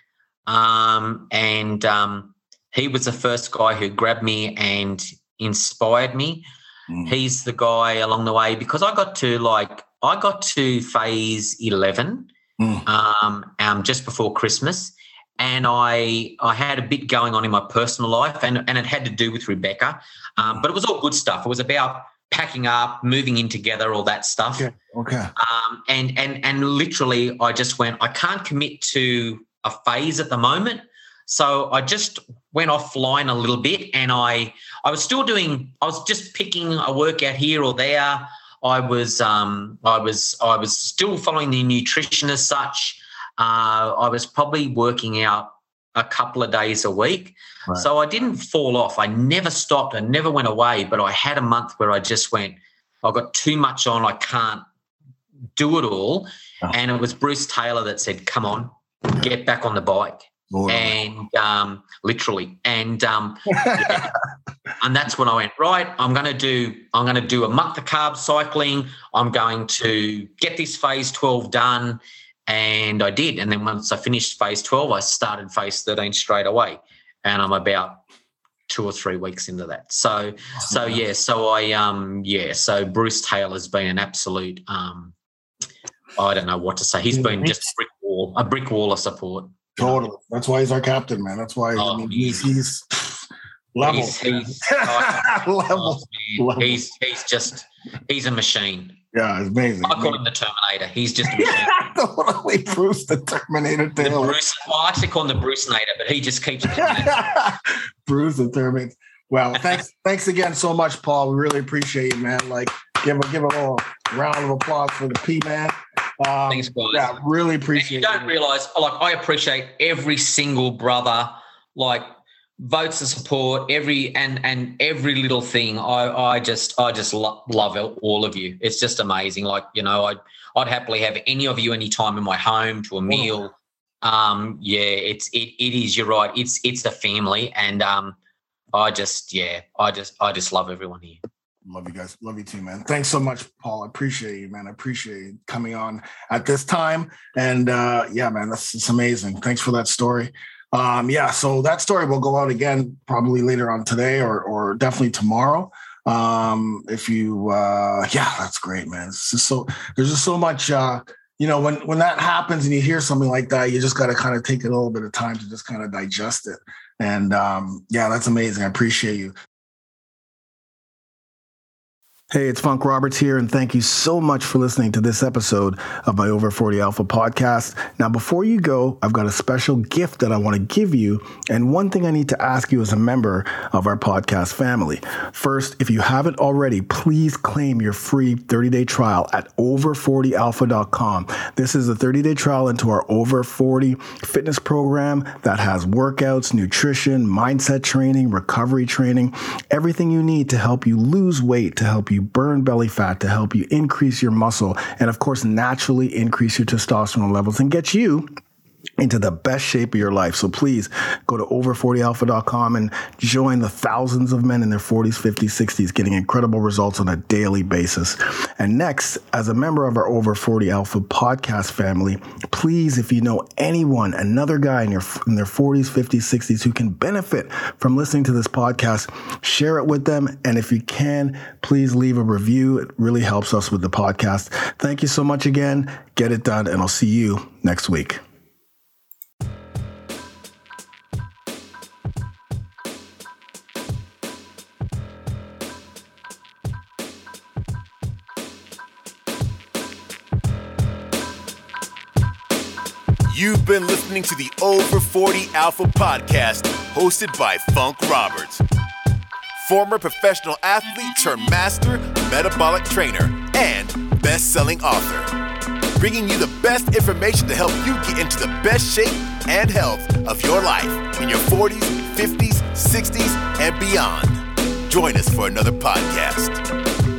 Speaker 3: He was the first guy who grabbed me and inspired me. He's the guy along the way, because I got to phase 11 just before Christmas, and I had a bit going on in my personal life, and it had to do with Rebecca, but it was all good stuff. It was about packing up, moving in together, all that stuff.
Speaker 2: Okay.
Speaker 3: And literally I just went, I can't commit to a phase at the moment. So I just went offline a little bit, and I was just picking a workout here or there. I was still following the nutrition as such. I was probably working out a couple of days a week. Right. So I didn't fall off. I never stopped. I never went away, but I had a month where I just went, I've got too much on. I can't do it all. Oh. And it was Bruce Taylor that said, come on, get back on the bike. and literally, and yeah. And that's when I went, right, I'm going to do a month of carb cycling. I'm going to get this phase 12 done. And I did. And then once I finished phase 12, I started phase 13 straight away. And I'm about 2 or 3 weeks into that. So Bruce Taylor's been an absolute, I don't know what to say. He's been just a brick wall of support.
Speaker 2: Totally. That's why he's our captain, man. That's why he's level.
Speaker 3: He's a machine.
Speaker 2: Yeah, it's amazing.
Speaker 3: I call him the Terminator. He's just a machine.
Speaker 2: Totally, Bruce the Terminator.
Speaker 3: I actually call him the Bruce-nator, but he just keeps
Speaker 2: Bruce the Terminator. Well, thanks again so much, Paul. We really appreciate you, man. Like, give a little round of applause for the P-Man.
Speaker 3: Thanks, guys.
Speaker 2: Yeah, really appreciate it.
Speaker 3: You don't realise, I appreciate every single brother, votes of support, every little thing. I just love all of you. It's just amazing. I'd happily have any of you anytime in my home to a meal. It is. You're right. It's the family, and I just love everyone here.
Speaker 2: Love you guys. Love you too, man. Thanks so much, Paul. I appreciate you, man. I appreciate you coming on at this time. And man, it's amazing. Thanks for that story. So that story will go out again probably later on today or definitely tomorrow. If you, that's great, man. It's just there's just so much, when that happens and you hear something like that, you just got to kind of take a little bit of time to just kind of digest it. And that's amazing. I appreciate you. Hey, it's Funk Roberts here, and thank you so much for listening to this episode of my Over 40 Alpha podcast. Now, before you go, I've got a special gift that I want to give you, and one thing I need to ask you as a member of our podcast family. First, if you haven't already, please claim your free 30-day trial at over40alpha.com. This is a 30-day trial into our Over 40 fitness program that has workouts, nutrition, mindset training, recovery training, everything you need to help you lose weight, to help you burn belly fat, to help you increase your muscle, and of course, naturally increase your testosterone levels and get you into the best shape of your life. So please go to over40alpha.com and join the thousands of men in their 40s, 50s, 60s getting incredible results on a daily basis. And next, as a member of our Over 40 Alpha podcast family, please, if you know anyone, another guy in their 40s, 50s, 60s who can benefit from listening to this podcast, share it with them. And if you can, please leave a review. It really helps us with the podcast. Thank you so much again. Get it done, and I'll see you next week.
Speaker 1: You've been listening to the Over 40 Alpha podcast, hosted by Funk Roberts, former professional athlete turned master metabolic trainer and best-selling author, bringing you the best information to help you get into the best shape and health of your life in your 40s, 50s, 60s, and beyond. Join us for another podcast.